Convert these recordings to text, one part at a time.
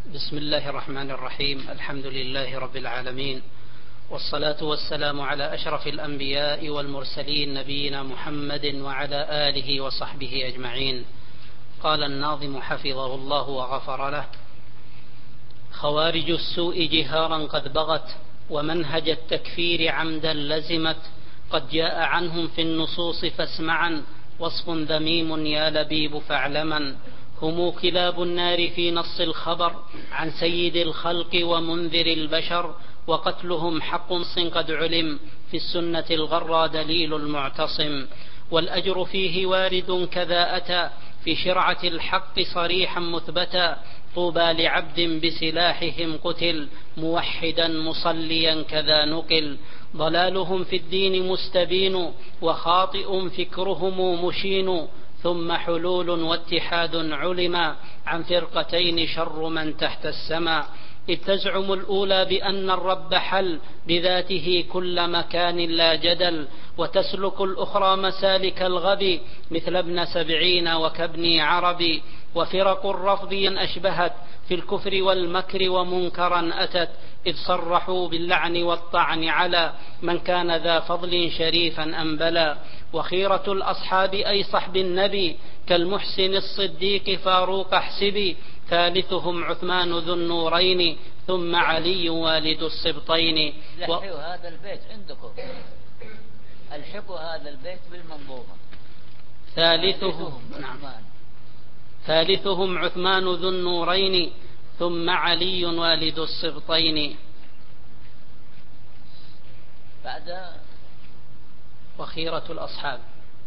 بسم الله الرحمن الرحيم. الحمد لله رب العالمين، والصلاة والسلام على أشرف الأنبياء والمرسلين نبينا محمد وعلى آله وصحبه أجمعين. قال الناظم حفظه الله وغفر له: خوارج السوء جهارا قد بغت، ومنهج التكفير عمدا لزمت. قد جاء عنهم في النصوص فاسمعا، وصف ذميم يا لبيب فاعلما. هم كلاب النار في نص الخبر عن سيد الخلق ومنذر البشر، وقتلهم حق قد علم في السنة الغرى دليل المعتصم. والأجر فيه وارد كذا أتى في شرعة الحق صريحا مثبتا. طوبى لعبد بسلاحهم قتل موحدا مصليا كذا نقل. ضلالهم في الدين مستبين، وخاطئ فكرهم مشين. ثم حلول واتحاد علما عن فرقتين شر من تحت السماء. إذ تزعم الأولى بأن الرب حل بذاته كل مكان لا جدل، وتسلك الأخرى مسالك الغبي مثل ابن سبعين وكابن عربي. وفرق الرفض أشبهت في الكفر والمكر ومنكرا أتت، إذ صرحوا باللعن والطعن على من كان ذا فضل شريفا أنبلا. وخيرة الأصحاب أي صحب النبي كالمحسن الصديق فاروق احسبي. ثالثهم عثمان ذو النورين، ثم علي والد السبطين. لحقوا هذا البيت عندكم، الحقوا هذا البيت بالمنظومة. ثالثهم عثمان ذو النورين، ثم علي والد السبطين. بعد وخيرة الأصحاب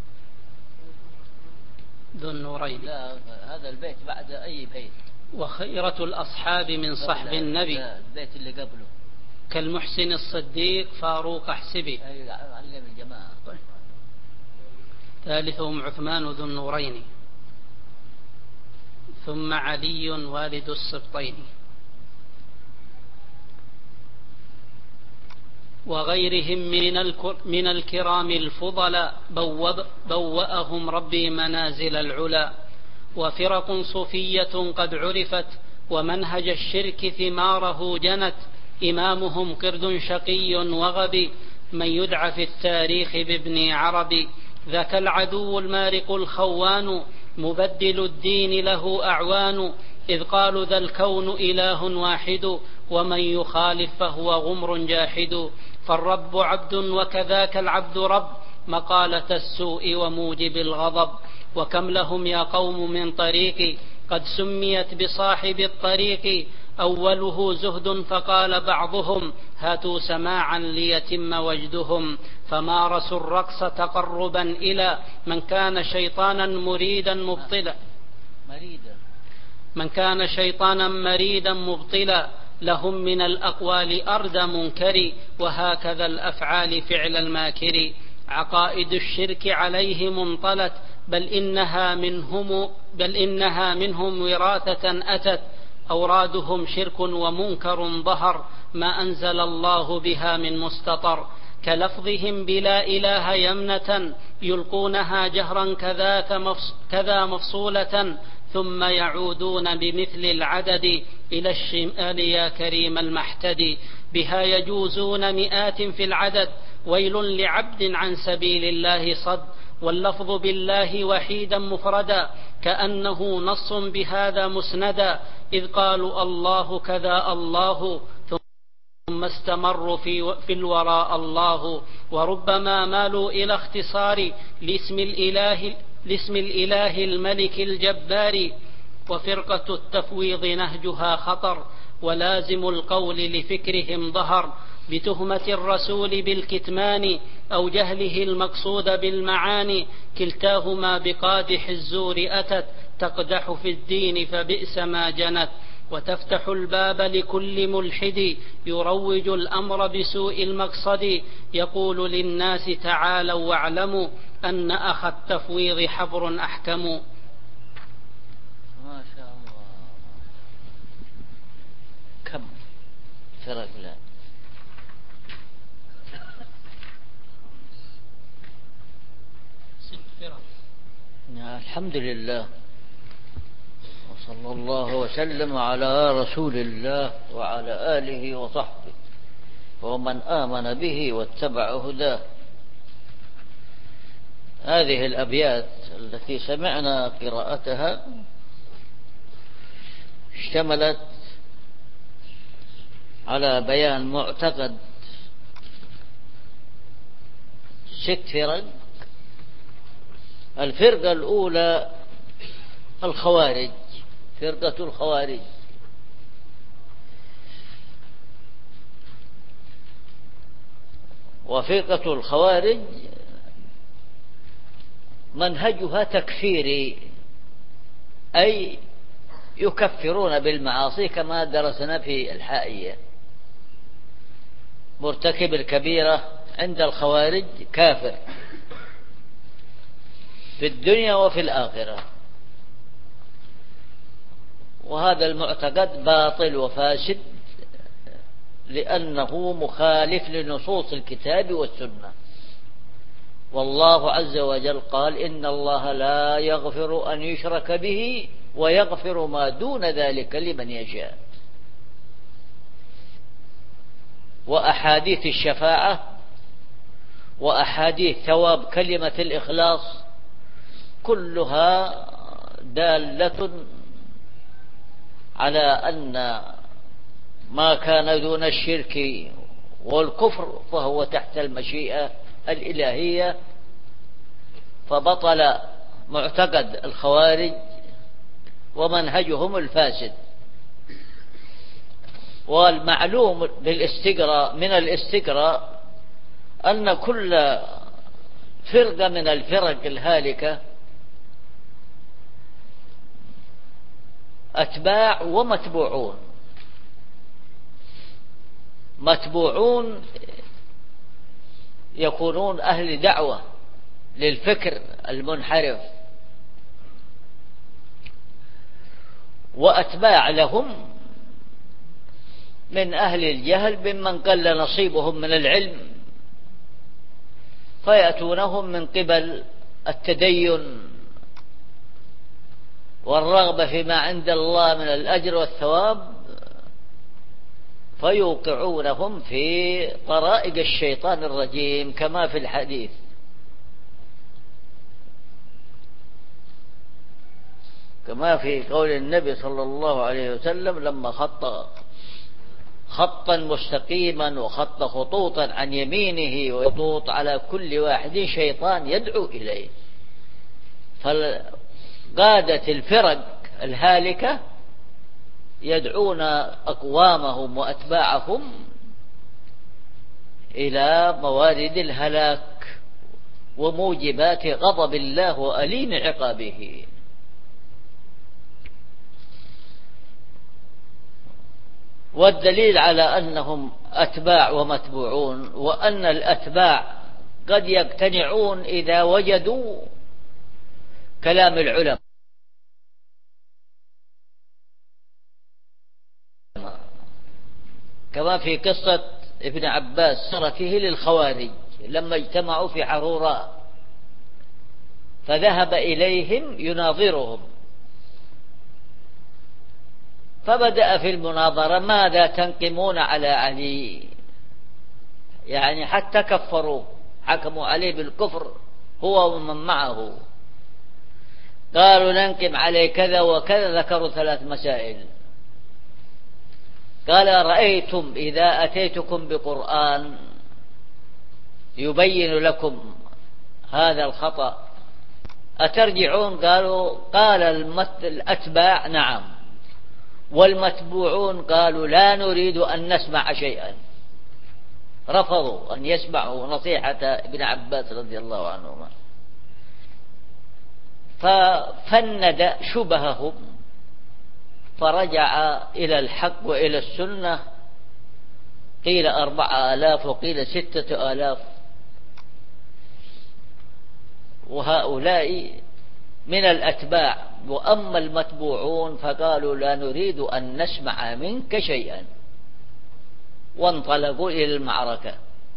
ذو النورين. لا، هذا البيت بعد أي بيت؟ وخيرة الأصحاب من صحب النبي. لا، البيت اللي قبله كالمحسن الصديق فاروق احسبي. علم الجماعة. طيب. ثالثهم عثمان ذو النورين، ثم علي والد السبطين. وغيرهم من الكرام الفضلاء بوأهم ربي منازل العلا. وفرق صوفية قد عرفت، ومنهج الشرك ثماره جنت. إمامهم قرد شقي وغبي من يدعى في التاريخ بابن عربي. ذاك العدو المارق الخوان مبدل الدين له أعوان. إذ قالوا ذا الكون إله واحد، ومن يخالف فهو غمر جاحد. فالرب عبد وكذاك العبد رب، مقالة السوء وموجب الغضب. وكم لهم يا قوم من طريق قد سميت بصاحب الطريق. أوله زهد فقال بعضهم هاتوا سماعا ليتم وجدهم. فمارسوا الرقص تقربا إلى من كان شيطانا مريدا مبطلا. لهم من الأقوال أرد منكر، وهكذا الأفعال فعل الماكر. عقائد الشرك عليهم انطلت، بل إنها منهم وراثة أتت. أورادهم شرك ومنكر ظهر، ما أنزل الله بها من مستطر. كلفظهم بلا إله يمنة، يلقونها جهرا كذا مفصولة. ثم يعودون بمثل العدد إلى الشمال يا كريم المحتدي. بها يجوزون مئات في العدد، ويل لعبد عن سبيل الله صد. واللفظ بالله وحيدا مفردا، كأنه نص بهذا مسندا. إذ قالوا الله كذا الله، ثم استمروا في الوراء الله. وربما مالوا إلى اختصار لاسم الإله الملك الجبار. وفرقة التفويض نهجها خطر، ولازم القول لفكرهم ظهر. بتهمة الرسول بالكتمان أو جهله المقصود بالمعاني، كلتاهما بقادح الزور أتت. تقدح في الدين فبئس ما جنت، وتفتح الباب لكل ملحد يروج الأمر بسوء المقصد. يقول للناس تعالوا واعلموا أن أخ التفويض حبر أحكم. ما شاء الله. كم فرق لا 6 فرق. الحمد لله، صلى الله وسلم على رسول الله وعلى آله وصحبه ومن آمن به واتبع هداه. هذه الأبيات التي سمعنا قراءتها اشتملت على بيان معتقد 6 فرق. الفرقة الأولى الخوارج، فرقة الخوارج، وفرقة الخوارج منهجها تكفيري، أي يكفرون بالمعاصي كما درسنا في الحائية. مرتكب الكبيرة عند الخوارج كافر في الدنيا وفي الآخرة، وهذا المعتقد باطل وفاسد لأنه مخالف لنصوص الكتاب والسنة. والله عز وجل قال: إن الله لا يغفر أن يشرك به ويغفر ما دون ذلك لمن يشاء. وأحاديث الشفاعة وأحاديث ثواب كلمة الإخلاص كلها دالة على أن ما كان دون الشرك والكفر فهو تحت المشيئة الإلهية. فبطل معتقد الخوارج ومنهجهم الفاسد. والمعلوم من الاستقراء أن كل فرقة من الفرق الهالكة أتباع ومتبوعون. متبوعون يكونون أهل دعوة للفكر المنحرف، وأتباع لهم من أهل الجهل ممن قل نصيبهم من العلم، فيأتونهم من قبل التدين والرغبة فيما عند الله من الأجر والثواب، فيوقعونهم في طرائق الشيطان الرجيم كما في الحديث. كما في قول النبي صلى الله عليه وسلم لما خط خطا مستقيما وخط خطوطا عن يمينه وخطوط على كل واحد شيطان يدعو إليه. فقادة الفرق الهالكة يدعون أقوامهم وأتباعهم إلى موارد الهلاك وموجبات غضب الله وأليم عقابه. والدليل على أنهم أتباع ومتبوعون وأن الأتباع قد يقتنعون إذا وجدوا كلام العلماء، كما في قصة ابن عباس سرته للخوارج لما اجتمعوا في حروراء، فذهب إليهم يناظرهم، فبدأ في المناظرة: ماذا تنقمون على علي؟ يعني حتى كفروا، حكموا عليه بالكفر هو ومن معه. قالوا: ننقم عليه كذا وكذا، ذكروا 3 مسائل. قال: رأيتم إذا أتيتكم بقرآن يبين لكم هذا الخطأ أترجعون؟ قال الأتباع: نعم. والمتبوعون قالوا: لا نريد أن نسمع شيئا. رفضوا أن يسمعوا نصيحة ابن عباس رضي الله عنهما. ففند شبههم فرجع إلى الحق وإلى السنة. قيل 4000 وقيل 6000. وهؤلاء من الأتباع. وأما المتبوعون فقالوا: لا نريد أن نسمع منك شيئا، وانطلقوا إلى المعركة.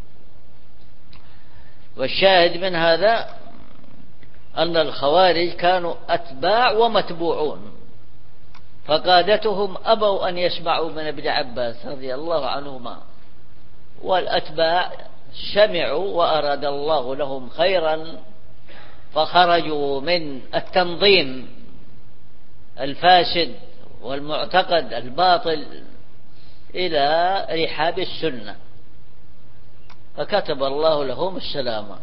والشاهد من هذا أن الخوارج كانوا أتباع ومتبوعون، فقادتهم أبوا أن يسمعوا من ابن عباس رضي الله عنهما، والأتباع سمعوا وأراد الله لهم خيرا، فخرجوا من التنظيم الفاسد والمعتقد الباطل إلى رحاب السنة، فكتب الله لهم السلامة.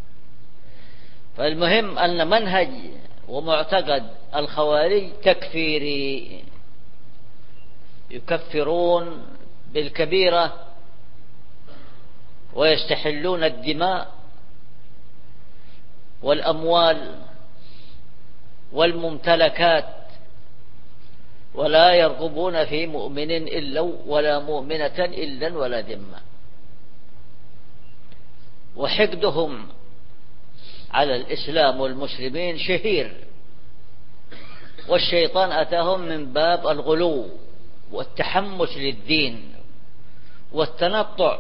فالمهم أن منهج ومعتقد الخوارج تكفيري، يكفرون بالكبيرة ويستحلون الدماء والأموال والممتلكات، ولا يرغبون في مؤمن إلا ولا مؤمنة إلا ولا ذمة. وحقدهم على الإسلام والمسلمين شهير، والشيطان أتاهم من باب الغلو والتحمس للدين والتنطع،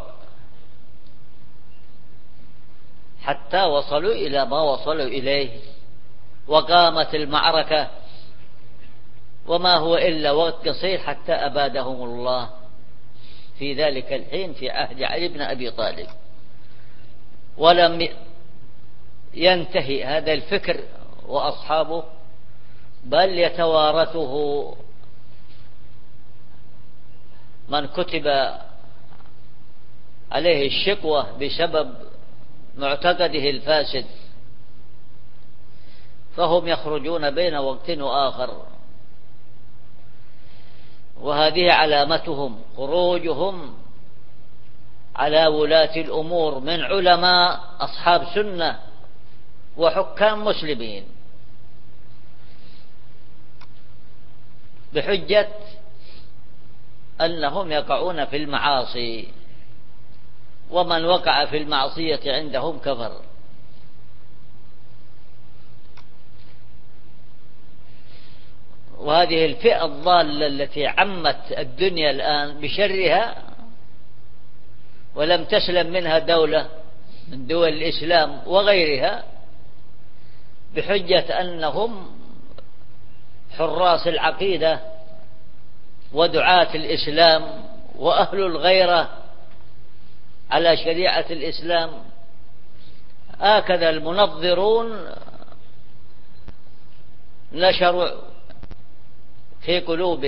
حتى وصلوا إلى ما وصلوا إليه، وقامت المعركة، وما هو إلا وقت قصير حتى أبادهم الله في ذلك الحين في عهد علي بن أبي طالب. ولم ينتهي هذا الفكر وأصحابه، بل يتوارثه من كتب عليه الشقوة بسبب معتقده الفاسد، فهم يخرجون بين وقت وآخر، وهذه علامتهم خروجهم على ولاة الأمور من علماء أصحاب سنة وحكام مسلمين، بحجة أنهم يقعون في المعاصي، ومن وقع في المعصية عندهم كفر. وهذه الفئة الضالة التي عمت الدنيا الآن بشرها، ولم تسلم منها دولة من دول الإسلام وغيرها، بحجة أنهم حراس العقيدة ودعاة الإسلام وأهل الغيرة على شريعة الإسلام. هكذا المنظرون نشروا في قلوب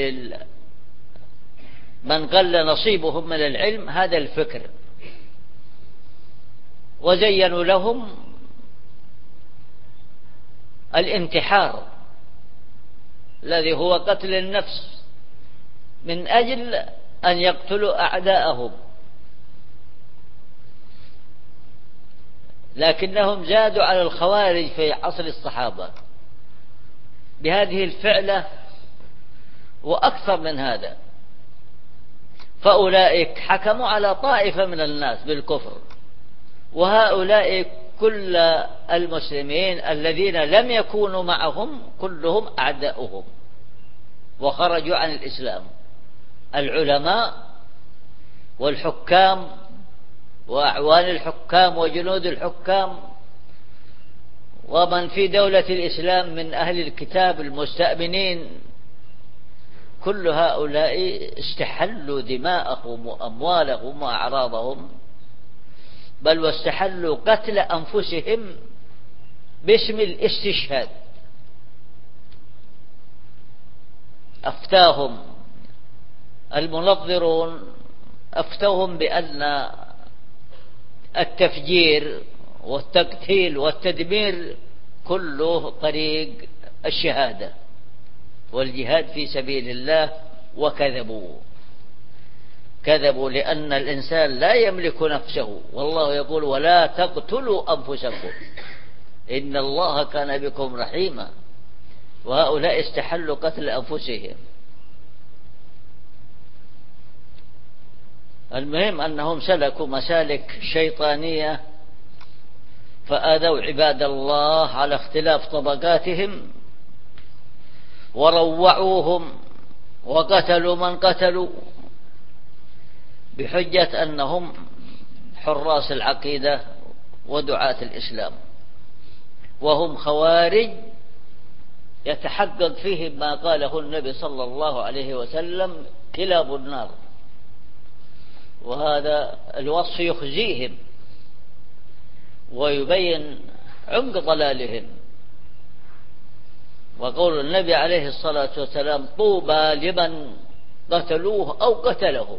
من قل نصيبهم من العلم هذا الفكر، وزينوا لهم الانتحار الذي هو قتل النفس من أجل أن يقتلوا أعداءهم، لكنهم زادوا على الخوارج في عصر الصحابة بهذه الفعلة وأكثر من هذا. فأولئك حكموا على طائفة من الناس بالكفر، وهؤلاء كل المسلمين الذين لم يكونوا معهم كلهم أعداؤهم وخرجوا عن الإسلام، العلماء والحكام وأعوان الحكام وجنود الحكام ومن في دولة الإسلام من أهل الكتاب المستأمنين، كل هؤلاء استحلوا دماءهم وأموالهم وأعراضهم، بل واستحلوا قتل أنفسهم باسم الاستشهاد. أفتاهم المنظرون، أفتوهم بأن التفجير والتقتيل والتدمير كله طريق الشهادة والجهاد في سبيل الله، وكذبوا. كذبوا لأن الإنسان لا يملك نفسه، والله يقول ولا تقتلوا أنفسكم إن الله كان بكم رحيما. وهؤلاء استحلوا قتل أنفسهم. المهم أنهم سلكوا مسالك شيطانية، فآذوا عباد الله على اختلاف طبقاتهم، وروعوهم وقتلوا من قتلوا بحجة أنهم حراس العقيدة ودعاة الإسلام، وهم خوارج يتحقق فيهم ما قاله النبي صلى الله عليه وسلم: كلاب النار. وهذا الوصف يخزيهم ويبين عمق ضلالهم. وقول النبي عليه الصلاة والسلام: طوبى لمن قتلوه أو قتله.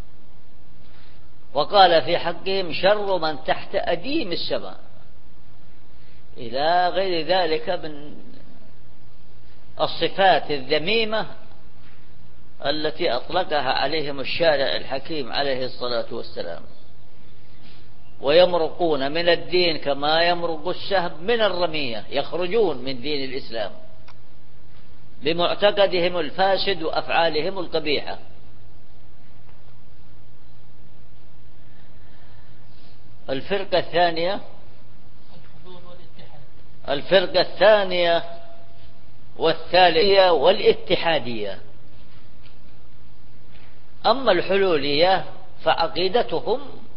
وقال في حقهم: شر من تحت أديم السماء، إلى غير ذلك من الصفات الذميمة التي أطلقها عليهم الشارع الحكيم عليه الصلاة والسلام. ويمرقون من الدين كما يمرق السهم من الرمية، يخرجون من دين الإسلام بمعتقدهم الفاسد وأفعالهم القبيحة. الفرقة الثانية والثالثية والاتحادية. أما الحلولية فعقيدتهم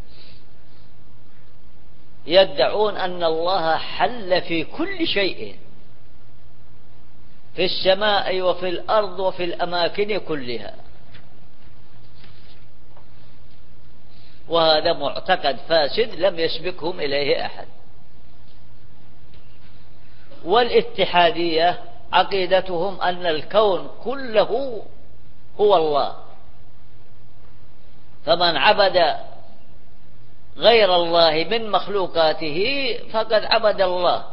يدعون أن الله حل في كل شيء، في السماء وفي الأرض وفي الأماكن كلها. وهذا معتقد فاسد لم يسبقهم إليه أحد. والاتحادية عقيدتهم أن الكون كله هو الله، فمن عبد غير الله من مخلوقاته فقد عبد الله.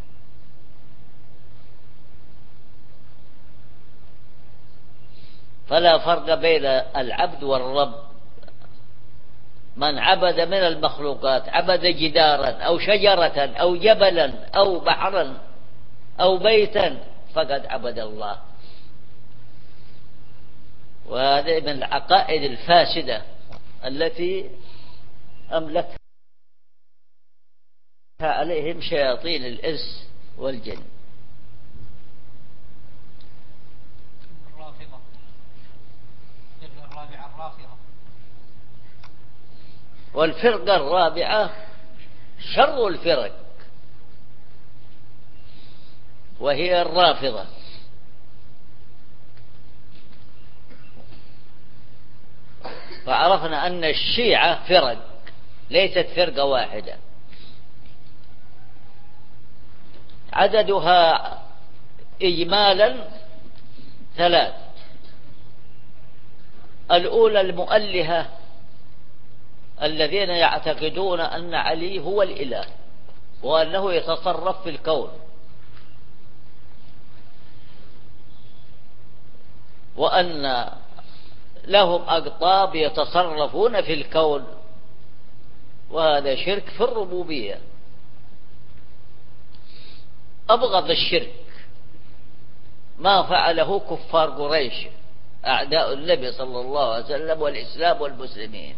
فلا فرق بين العبد والرب. من عبد من المخلوقات، عبد جدارا أو شجرة أو جبلا أو بحرا أو بيتا، فقد عبد الله. وهذا من العقائد الفاسدة التي أملكها عليهم شياطين الإنس والجن. والفرقة الرابعة شر الفرق، وهي الرافضة. فعرفنا أن الشيعة فرق، ليست فرقة واحدة، عددها إجمالا 3. الأولى المؤلهة الذين يعتقدون أن علي هو الإله وأنه يتصرف في الكون، وأن لهم أقطاب يتصرفون في الكون، وهذا شرك في الربوبية. أبغض الشرك ما فعله كفار قريش أعداء النبي صلى الله عليه وسلم والإسلام والمسلمين.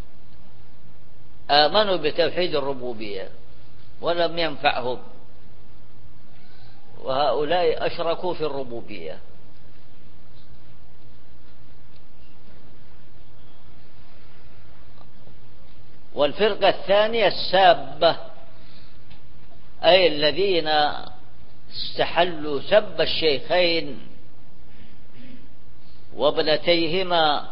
آمنوا بتوحيد الربوبية ولم ينفعهم، وهؤلاء أشركوا في الربوبية. والفرقة الثانية السابة، أي الذين استحلوا سب الشيخين وابنتيهما،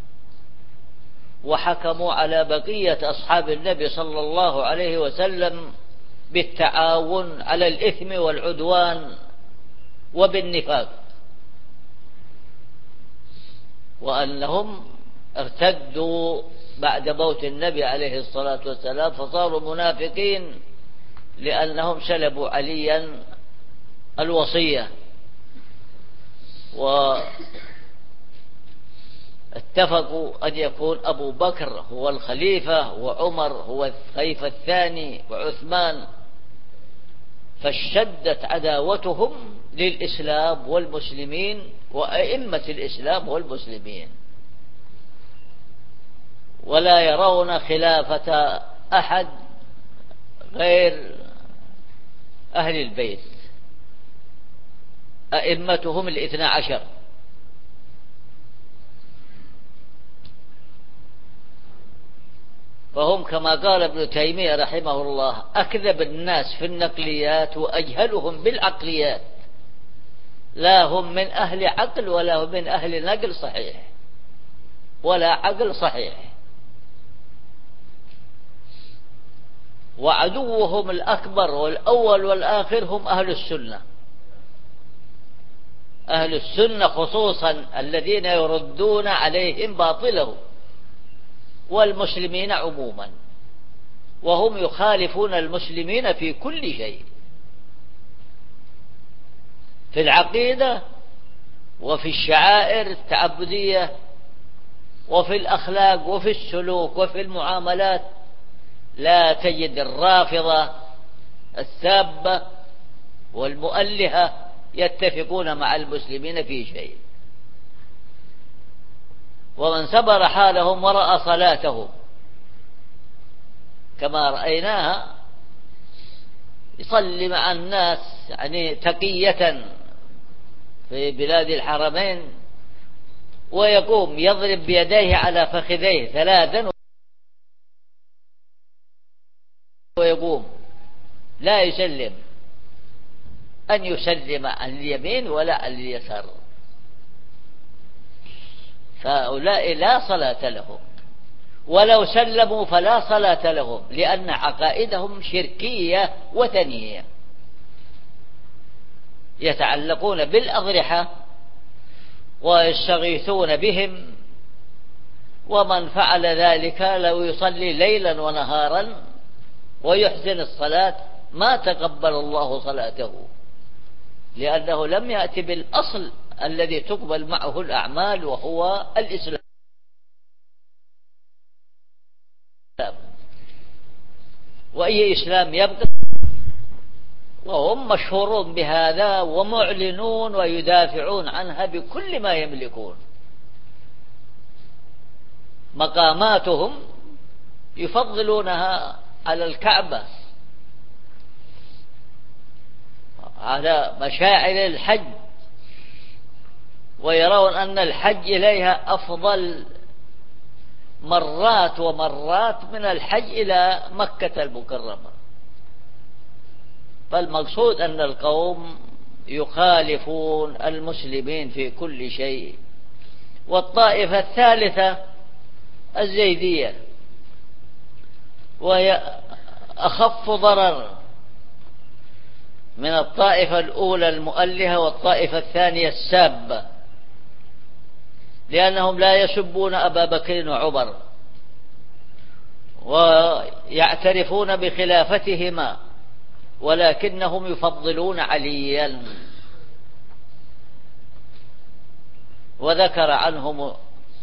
وحكموا على بقية أصحاب النبي صلى الله عليه وسلم بالتعاون على الإثم والعدوان وبالنفاق، وأنهم ارتدوا بعد موت النبي عليه الصلاة والسلام فصاروا منافقين، لأنهم سلبوا عليا الوصية واتفقوا أن يكون أبو بكر هو الخليفة وعمر هو الخليفة الثاني وعثمان، فاشتدت عداوتهم للإسلام والمسلمين وأئمة الإسلام والمسلمين، ولا يرون خلافة أحد غير أهل البيت أئمتهم 12. فهم كما قال ابن تيمية رحمه الله: أكذب الناس في النقليات وأجهلهم بالعقليات. لا هم من أهل عقل ولا هم من أهل نقل صحيح ولا عقل صحيح. وعدوهم الأكبر والأول والآخر هم أهل السنة، أهل السنة خصوصا الذين يردون عليهم باطله، والمسلمين عموما، وهم يخالفون المسلمين في كل شيء، في العقيدة وفي الشعائر التعبدية وفي الأخلاق وفي السلوك وفي المعاملات. لا تجد الرافضة السابة والمؤلهة يتفقون مع المسلمين في شيء. ومن سبر حالهم ورأى صلاتهم كما رأيناها يصلي مع الناس يعني تقية في بلاد الحرمين، ويقوم يضرب بيديه على فخذيه ثلاثا ويقوم لا يسلم، أن يسلم عن اليمين ولا عن اليسار. فهؤلاء لا صلاة لهم، ولو سلموا فلا صلاة لهم، لأن عقائدهم شركية وثنية، يتعلقون بالأضرحة ويستغيثون بهم، ومن فعل ذلك لو يصلي ليلا ونهارا ويحسن الصلاة ما تقبل الله صلاته، لأنه لم يأتي بالأصل الذي تقبل معه الأعمال وهو الإسلام. وأي إسلام يبقى؟ وهم مشهورون بهذا ومعلنون ويدافعون عنها بكل ما يملكون. مقاماتهم يفضلونها على الكعبة، على مشاعر الحج، ويرون أن الحج إليها أفضل مرات ومرات من الحج إلى مكة المكرمة. فالمقصود أن القوم يخالفون المسلمين في كل شيء. والطائفة الثالثة الزيدية، وهي أخف ضرر من الطائفة الأولى المؤلهة والطائفة الثانية السابة، لأنهم لا يسبون أبا بكر وعمر ويعترفون بخلافتهما، ولكنهم يفضلون عليا. وذكر عنهم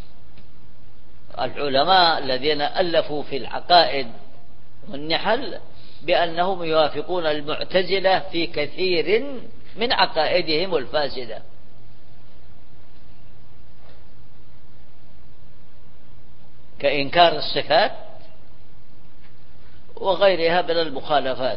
العلماء الذين ألفوا في العقائد والنحل بأنهم يوافقون المعتزلة في كثير من عقائدهم الفاسدة، كإنكار الصفات وغيرها من المخالفات.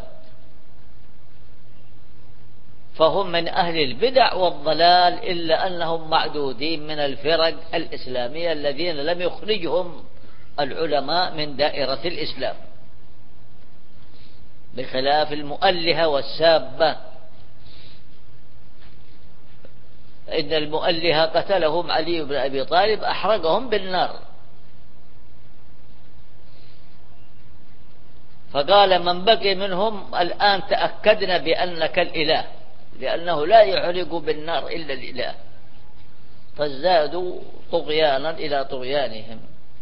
فهم من أهل البدع والضلال، إلا أنهم معدودين من الفرق الإسلامية الذين لم يخرجهم العلماء من دائرة الإسلام، بخلاف المؤلهة والسابة. إن المؤلهة قتلهم علي بن أبي طالب، أحرقهم بالنار، فقال من بقي منهم الآن تأكدنا بأنك الإله، لأنه لا يحرق بالنار إلا الإله. فازدادوا طغيانا إلى طغيانهم،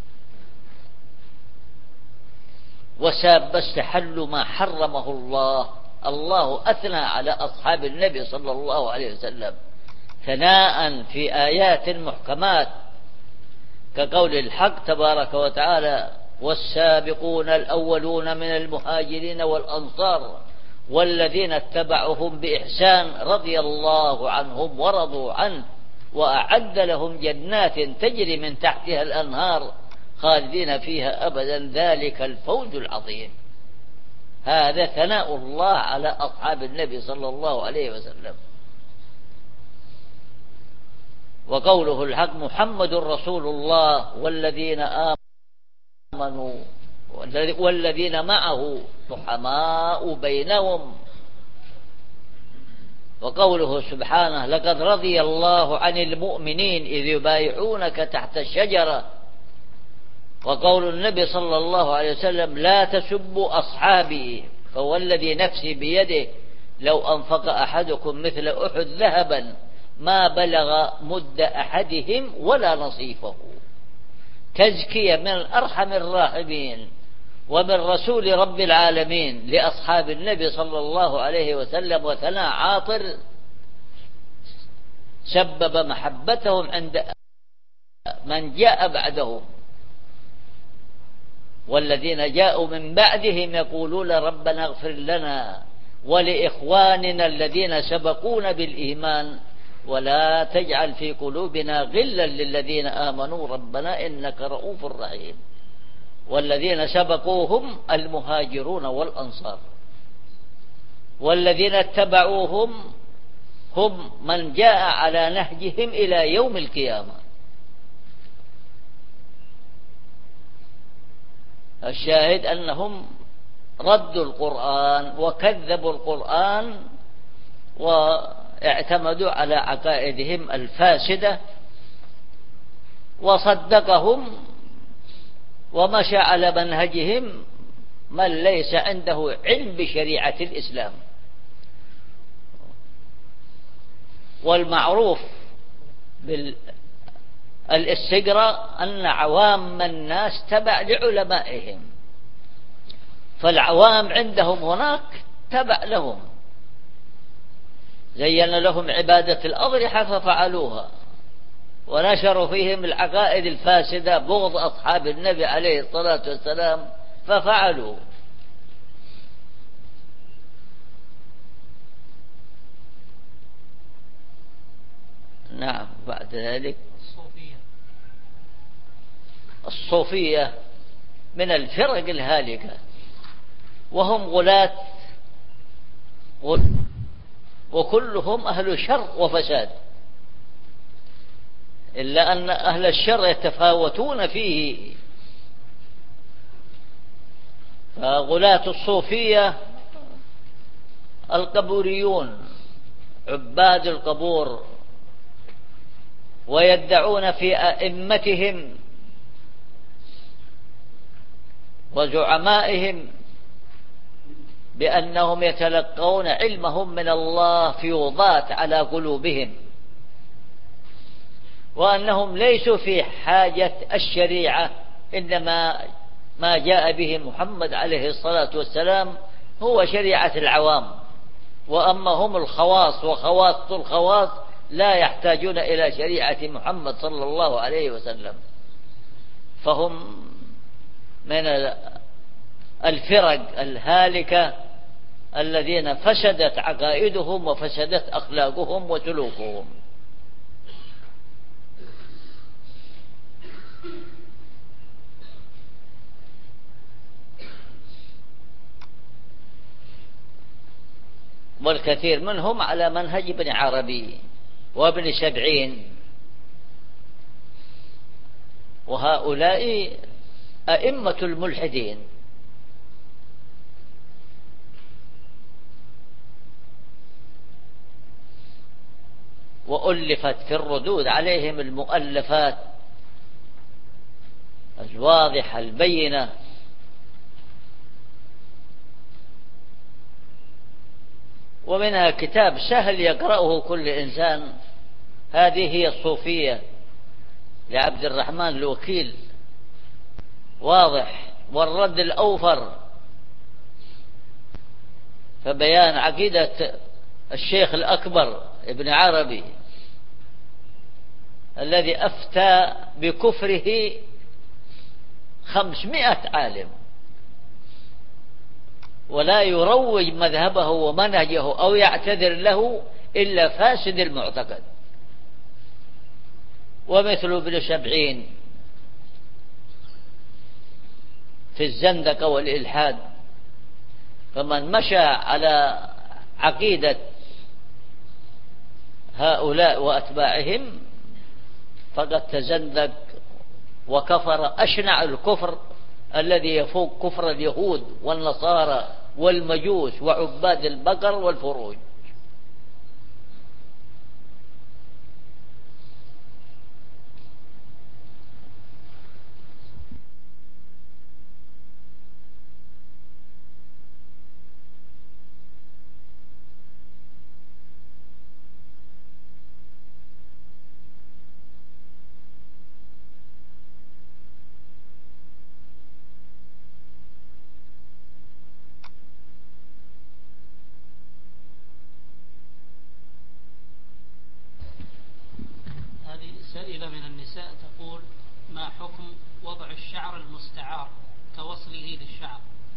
وساب استحلوا ما حرمه الله. الله أثنى على أصحاب النبي صلى الله عليه وسلم ثناء في آيات محكمات، كقول الحق تبارك وتعالى: والسابقون الأولون من المهاجرين والأنصار والذين اتبعهم بإحسان رضي الله عنهم ورضوا عنه وأعد لهم جنات تجري من تحتها الأنهار خالدين فيها أبدا ذلك الفوز العظيم. هذا ثناء الله على أصحاب النبي صلى الله عليه وسلم. وقوله الحق: محمد رسول الله والذين آمنوا والذين معه رحماء بينهم وقوله سبحانه: لقد رضي الله عن المؤمنين إذ يبايعونك تحت الشجرة. وقول النبي صلى الله عليه وسلم: لا تسبوا أصحابي فوالذي نفسي بيده لو أنفق أحدكم مثل أحد ذهبا ما بلغ مد أحدهم ولا نصيفه. تزكية من أرحم الراحمين ومن رسول رب العالمين لأصحاب النبي صلى الله عليه وسلم، وثناء عاطر سبب محبتهم عند من جاء بعدهم. والذين جاءوا من بعدهم يقولون ربنا اغفر لنا ولإخواننا الذين سبقونا بالإيمان ولا تجعل في قلوبنا غلا للذين آمنوا ربنا إنك رؤوف رحيم. والذين سبقوهم المهاجرون والأنصار، والذين اتبعوهم هم من جاء على نهجهم إلى يوم القيامة. الشاهد أنهم ردوا القرآن وكذبوا القرآن واعتمدوا على عقائدهم الفاسدة، وصدقهم ومشى على منهجهم من ليس عنده علم بشريعة الإسلام. والمعروف بالاستقراء أن عوام الناس تبع لعلمائهم، فالعوام عندهم هناك تبع لهم. زين لهم عبادة الأضرحة ففعلوها، ونشروا فيهم العقائد الفاسدة بغض أصحاب النبي عليه الصلاة والسلام ففعلوا. نعم. بعد ذلك الصوفية من الفرق الهالكة، وهم غلاة وكلهم أهل شر وفساد، إلا أن أهل الشر يتفاوتون فيه. فغلاة الصوفية القبوريون عباد القبور، ويدعون في أئمتهم وزعمائهم بأنهم يتلقون علمهم من الله فيوضات على قلوبهم، وأنهم ليسوا في حاجة الشريعة، إنما ما جاء به محمد عليه الصلاة والسلام هو شريعة العوام، وأما هم الخواص وخواص الخواص لا يحتاجون إلى شريعة محمد صلى الله عليه وسلم. فهم من الفرق الهالكة الذين فسدت عقائدهم وفسدت أخلاقهم وسلوكهم. والكثير منهم على منهج ابن عربي وابن سبعين، وهؤلاء أئمة الملحدين. وألفت في الردود عليهم المؤلفات الواضحة البينة، ومنها كتاب سهل يقرأه كل إنسان، هذه هي الصوفية لعبد الرحمن الوكيل، واضح، والرد الأوفر فبيان عقيدة الشيخ الأكبر ابن عربي الذي أفتى بكفره 500 عالم، ولا يروج مذهبه ومنهجه أو يعتذر له إلا فاسد المعتقد. ومثل ابن سبعين في الزندقة والإلحاد، فمن مشى على عقيدة هؤلاء وأتباعهم فقد تزندق وكفر أشنع الكفر الذي يفوق كفر اليهود والنصارى والمجوس وعباد البقر والفروج. حكم وضع الشعر المستعار كوصله للشعر؟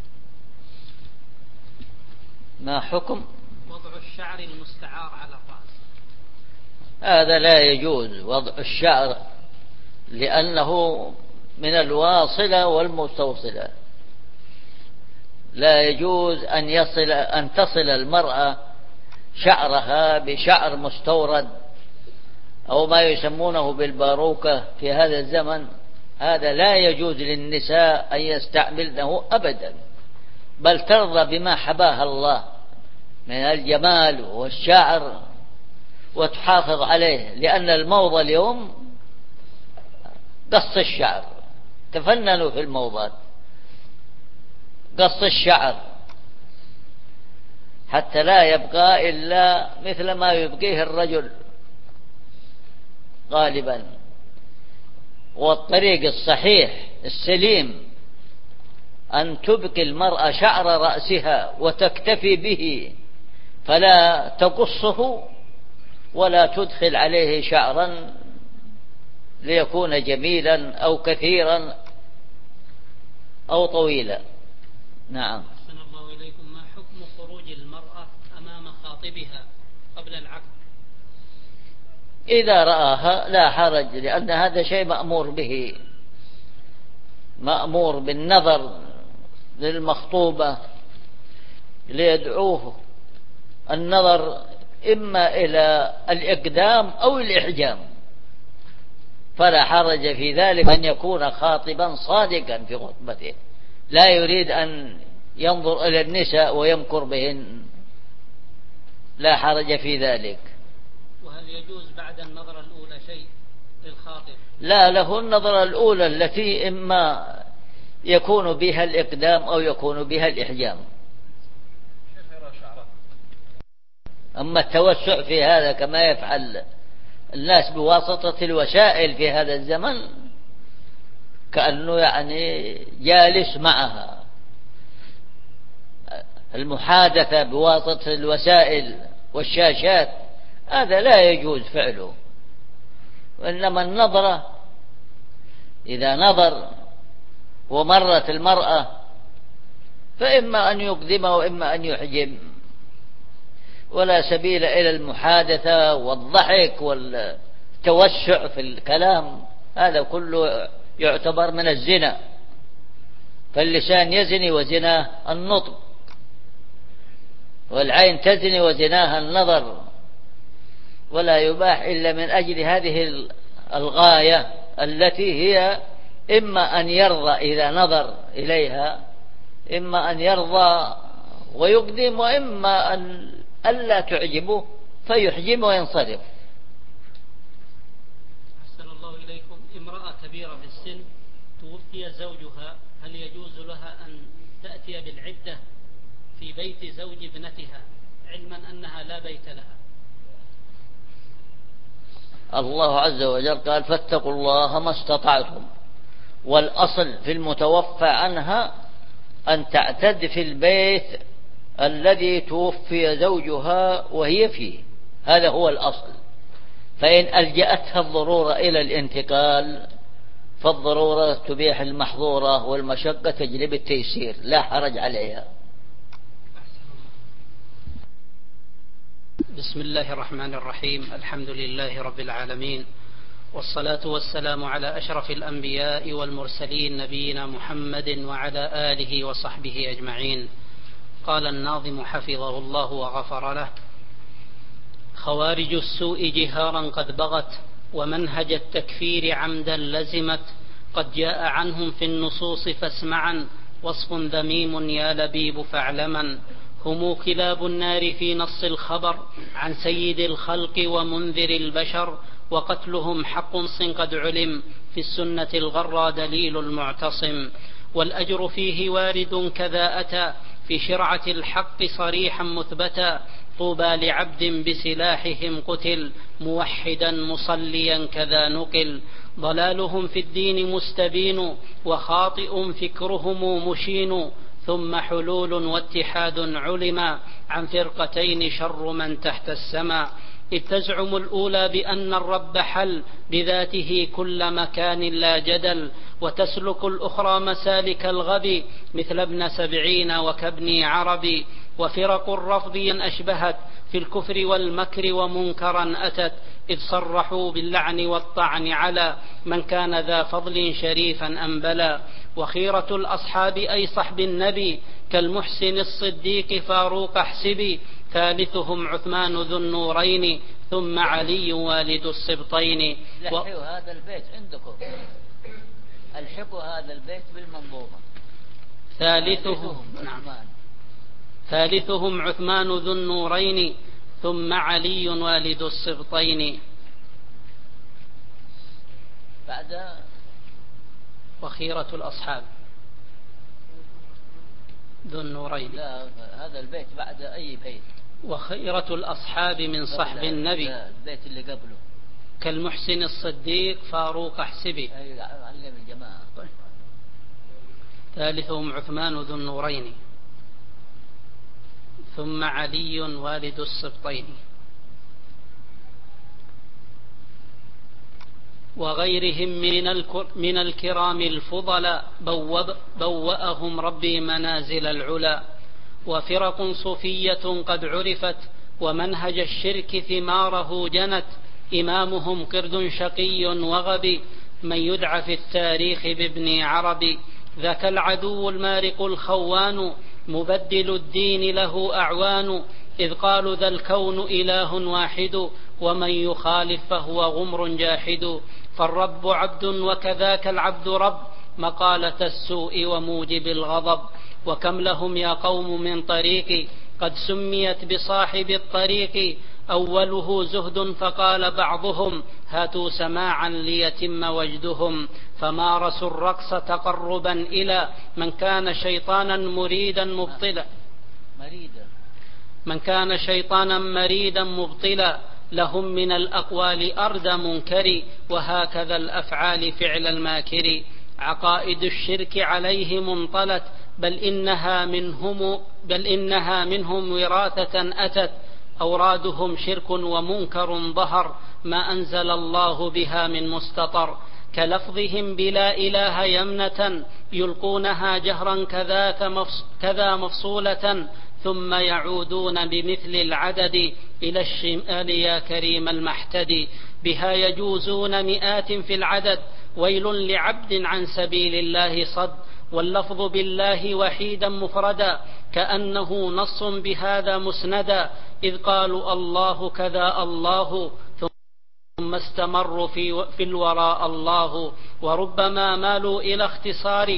ما حكم وضع الشعر المستعار على الرأس؟ هذا لا يجوز وضع الشعر، لأنه من الواصلة والمستوصلة. لا يجوز أن تصل المرأة شعرها بشعر مستورد أو ما يسمونه بالباروكة في هذا الزمن. هذا لا يجوز للنساء أن يستعملنه أبدا، بل ترضى بما حباها الله من الجمال والشعر وتحافظ عليه، لأن الموضة اليوم قص الشعر. تفننوا في الموضات، قص الشعر حتى لا يبقى إلا مثل ما يبقيه الرجل غالبا. والطريق الصحيح السليم أن تبقي المرأة شعر رأسها وتكتفي به، فلا تقصه ولا تدخل عليه شعرا ليكون جميلا أو كثيرا أو طويلا. نعم. أحسن الله إليكم. ما حكم خروج المرأة أمام خاطبها قبل العقد؟ إذا رآها لا حرج، لأن هذا شيء مأمور به، مأمور بالنظر للمخطوبة ليدعوه النظر إما إلى الإقدام أو الإحجام، فلا حرج في ذلك أن يكون خاطبا صادقا في خطبته، لا يريد أن ينظر إلى النساء ويمكر بهن، لا حرج في ذلك. وهل يجوز بعد النظرة الأولى شيء للخاطب؟ لا، له النظرة الأولى التي إما يكون بها الإقدام أو يكون بها الإحجام. أما التوسع في هذا كما يفعل الناس بواسطة الوسائل في هذا الزمن، كأنه يعني جالس معها، المحادثة بواسطة الوسائل والشاشات، هذا لا يجوز فعله. وإنما النظرة إذا نظر ومرت المرأة فإما أن يقدم وإما أن يحجم، ولا سبيل إلى المحادثة والضحك والتوسع في الكلام، هذا كله يعتبر من الزنا. فاللسان يزني وزناه النطق، والعين تزني وزناها النظر، ولا يباح إلا من أجل هذه الغاية التي هي إما أن يرضى إذا نظر إليها، إما أن يرضى ويقدم، وإما أن ألا تعجبه فيحجم وينصرف. أحسن الله إليكم. امرأة كبيرة في السن توفي زوجها، هل يجوز لها أن تأتي بالعدة في بيت زوج ابنتها علما أنها لا بيت لها؟ الله عز وجل قال: فاتقوا الله ما استطعتم. والأصل في المتوفى عنها أن تعتد في البيت الذي توفي زوجها وهي فيه، هذا هو الأصل. فإن ألجأتها الضرورة إلى الانتقال فالضرورة تبيح المحظورة، والمشقة تجلب التيسير، لا حرج عليها. بسم الله الرحمن الرحيم. الحمد لله رب العالمين، والصلاة والسلام على أشرف الأنبياء والمرسلين نبينا محمد وعلى آله وصحبه أجمعين. قال الناظم حفظه الله وغفر له: خوارج السوء جهارا قد بغت، ومنهج التكفير عمدا لزمت، قد جاء عنهم في النصوص فاسمعا، وصف ذميم يا لبيب فاعلما، هم كلاب النار في نص الخبر عن سيد الخلق ومنذر البشر، وقتلهم حق قد علم في السنة الغرى دليل المعتصم، والأجر فيه وارد كذا أتى في شرعة الحق صريحا مثبتا، طوبى لعبد بسلاحهم قتل موحدا مصليا كذا نقل، ضلالهم في الدين مستبين وخاطئ فكرهم مشين، ثم حلول واتحاد علما عن فرقتين شر من تحت السماء، إذ تزعم الأولى بأن الرب حل بذاته كل مكان لا جدل، وتسلك الأخرى مسالك الغبي مثل ابن سبعين وكابن عربي. وفرق الرفض أشبهت في الكفر والمكر ومنكرا أتت، إذ صرحوا باللعن والطعن على من كان ذا فضل شريفا أنبلا. وخيرة الأصحاب أي صحب النبي كالمحسن الصديق فاروق احسبي، ثالثهم عثمان ذو النورين ثم علي والد السبطين. لحقوا هذا البيت عندكم، الحقوا هذا البيت بالمنظومة. ثالثهم عثمان ذو النورين ثم علي والد السبطين. بعد وخيرة الأصحاب ذو النورين. لا، هذا البيت بعد أي بيت؟ وخيرة الأصحاب من صحب النبي. لا، البيت اللي قبله. كالمحسن الصديق فاروق احسبي. علم الجماعة. طيب. ثالثهم عثمان ذو النورين ثم علي والد السبطين. وغيرهم من الكرام الفضلاء بوأهم ربي منازل العلا. وفرق صوفية قد عرفت ومنهج الشرك ثماره جنت، إمامهم قرد شقي وغبي من يدعى في التاريخ بابن عربي. ذاك العدو المارق الخوان مبدل الدين له أعوان، إذ قالوا ذا الكون إله واحد ومن يخالف فهو غمر جاحد. فالرب عبد وكذاك العبد رب، مقالة السوء وموجب الغضب. وكم لهم يا قوم من طريق قد سميت بصاحب الطريق، أوله زهد فقال بعضهم هاتوا سماعا ليتم وجدهم. فمارسوا الرقص تقربا إلى من كان شيطانا مريدا مبطلا، لهم من الأقوال أرد منكر وهكذا الأفعال فعل الماكر. عقائد الشرك عليهم انطلت بل إنها منهم وراثة أتت، أورادهم شرك ومنكر ظهر ما أنزل الله بها من مستطر. كلفظهم بلا إله يمنة يلقونها جهرا كذا مفصولة، ثم يعودون بمثل العدد إلى الشمال يا كريم المحتدي. بها يجوزون مئات في العدد، ويل لعبد عن سبيل الله صد. واللفظ بالله وحيدا مفردا كأنه نص بهذا مسندا، إذ قالوا الله كذا الله ثم استمروا في الوراء الله. وربما مالوا إلى اختصار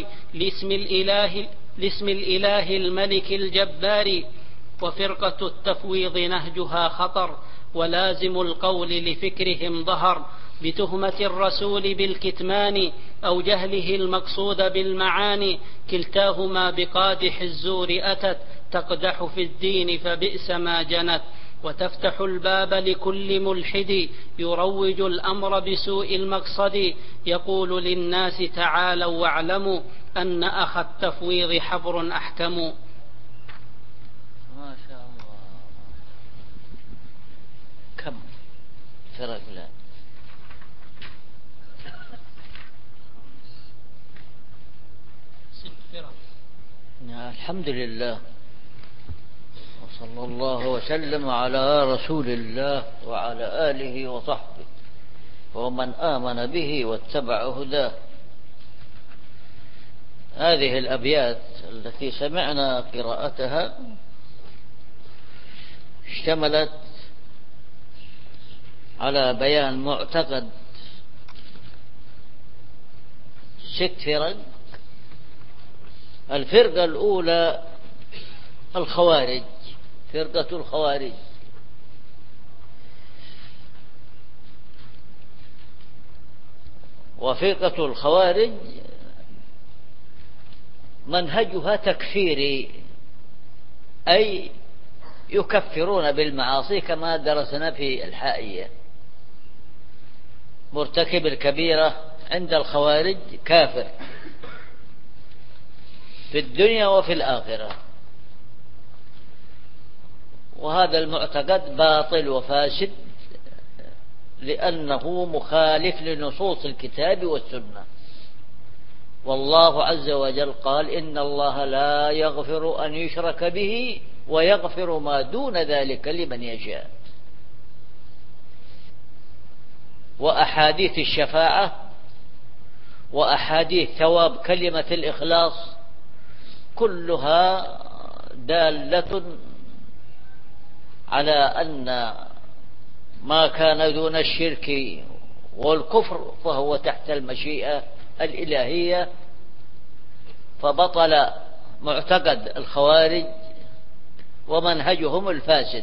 لاسم الإله الملك الجبار. وفرقة التفويض نهجها خطر ولازم القول لفكرهم ظهر، بتهمة الرسول بالكتمان أو جهله المقصود بالمعاني. كلتاهما بقادح الزور أتت تقدح في الدين فبئس ما جنت. وتفتح الباب لكل ملحد يروج الأمر بسوء المقصد، يقول للناس تعالوا واعلموا أن أخ التفويض حبر أحكم. ما شاء الله. كم فرق لا 6 فرق. الحمد لله، وصلى الله وسلم على رسول الله وعلى آله وصحبه ومن آمن به واتبع هداه. هذه الأبيات التي سمعنا قراءتها اشتملت على بيان معتقد 6 فرق. الفرقة الأولى الخوارج، فرقة الخوارج. وفرقة الخوارج منهجها تكفيري، أي يكفرون بالمعاصي كما درسنا في الحائية. مرتكب الكبيرة عند الخوارج كافر في الدنيا وفي الآخرة، وهذا المعتقد باطل وفاسد لأنه مخالف لنصوص الكتاب والسنة. والله عز وجل قال: إن الله لا يغفر أن يشرك به ويغفر ما دون ذلك لمن يشاء. وأحاديث الشفاعة وأحاديث ثواب كلمة الإخلاص كلها دالة على أن ما كان دون الشرك والكفر فهو تحت المشيئة الإلهية. فبطل معتقد الخوارج ومنهجهم الفاسد.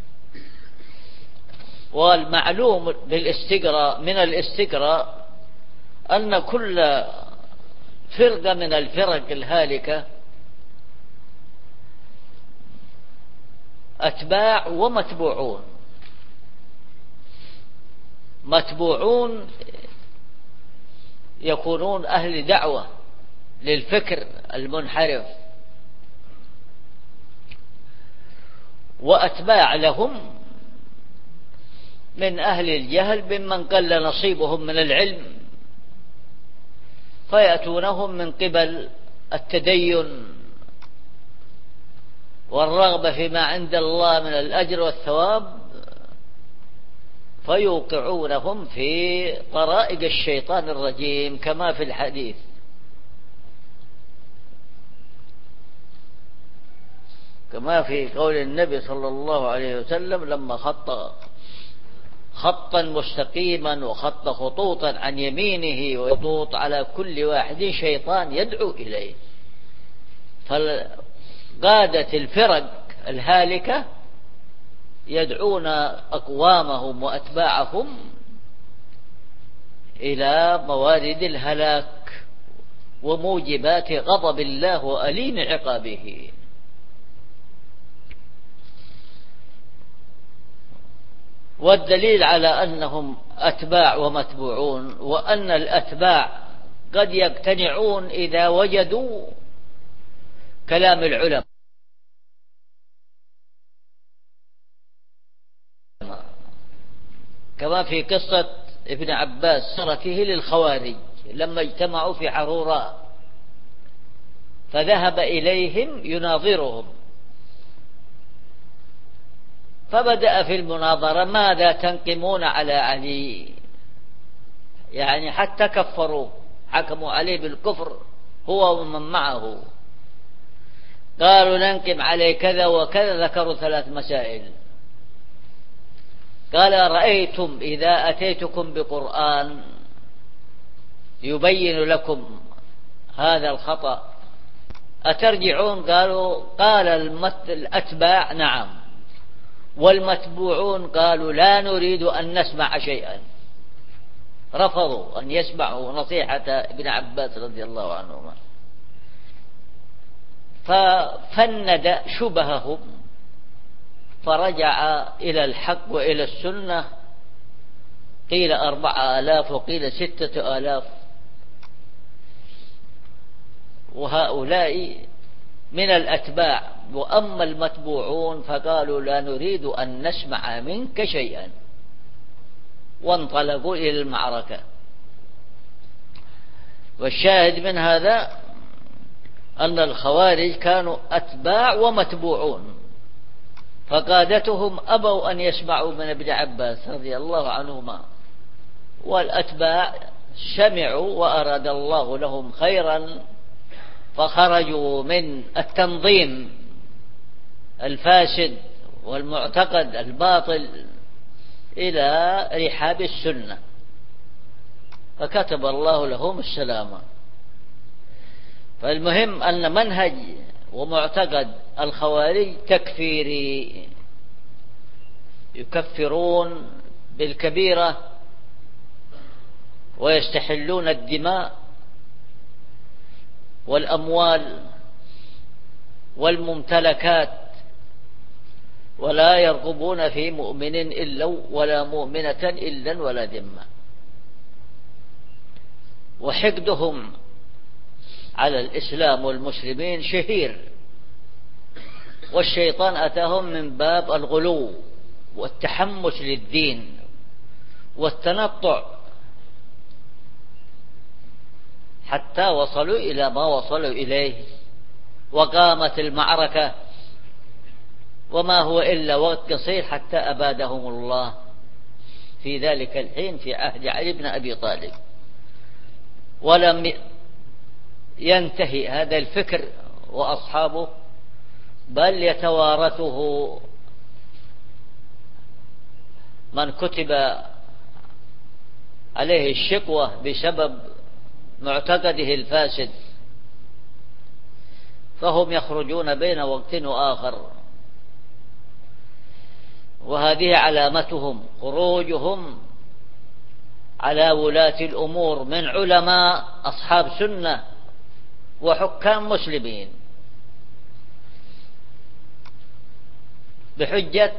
والمعلوم من الاستقراء أن كل فرقة من الفرق الهالكة أتباع ومتبوعون. متبوعون يكونون أهل دعوة للفكر المنحرف، وأتباع لهم من أهل الجهل ممن قل نصيبهم من العلم، فيأتونهم من قبل التدين والرغبة فيما عند الله من الأجر والثواب، فيوقعونهم في طرائق الشيطان الرجيم كما في الحديث. كما في قول النبي صلى الله عليه وسلم لما خط خطا مستقيما وخط خطوطا عن يمينه وخطوط على كل واحد شيطان يدعو إليه. فقادة الفرق الهالكة يدعون أقوامهم وأتباعهم إلى موارد الهلاك وموجبات غضب الله وأليم عقابه. والدليل على أنهم أتباع ومتبوعون وأن الأتباع قد يقتنعون إذا وجدوا كلام العلماء، كما في قصة ابن عباس سرته للخوارج لما اجتمعوا في حروراء، فذهب إليهم يناظرهم، فبدأ في المناظرة: ماذا تنقمون على علي؟ يعني حتى كفروا، حكموا عليه بالكفر هو ومن معه. قالوا: ننقم عليه كذا وكذا، ذكروا 3 مسائل. قال: رأيتم إذا أتيتكم بقرآن يبين لكم هذا الخطأ أترجعون؟ قال الأتباع: نعم. والمتبوعون قالوا: لا نريد أن نسمع شيئا. رفضوا أن يسمعوا نصيحة ابن عباس رضي الله عنهما. ففند شبههم فرجع إلى الحق وإلى السنة. قيل 4000 وقيل 6000. وهؤلاء من الأتباع. وأما المتبوعون فقالوا: لا نريد أن نسمع منك شيئا، وانطلقوا إلى المعركة. والشاهد من هذا أن الخوارج كانوا أتباع ومتبوعون، فقادتهم أبوا أن يسمعوا من ابن عباس رضي الله عنهما، والأتباع سمعوا وأراد الله لهم خيرا، فخرجوا من التنظيم الفاسد والمعتقد الباطل إلى رحاب السنة، فكتب الله لهم السلامة. فالمهم أن منهج ومعتقد الخوارج تكفيري، يكفرون بالكبيرة ويستحلون الدماء والأموال والممتلكات، ولا يرغبون في مؤمن إلا ولا مؤمنة إلا ولا ذمة. وحقدهم على الإسلام والمسلمين شهير، والشيطان أتاهم من باب الغلو والتحمس للدين والتنطع حتى وصلوا إلى ما وصلوا إليه، وقامت المعركة وما هو إلا وقت قصير حتى أبادهم الله في ذلك الحين في عهد علي بن أبي طالب. ولم ينتهي هذا الفكر وأصحابه، بل يتوارثه من كتب عليه الشقوة بسبب معتقده الفاسد، فهم يخرجون بين وقت وآخر، وهذه علامتهم خروجهم على ولاة الأمور من علماء أصحاب سنة وحكام مسلمين بحجة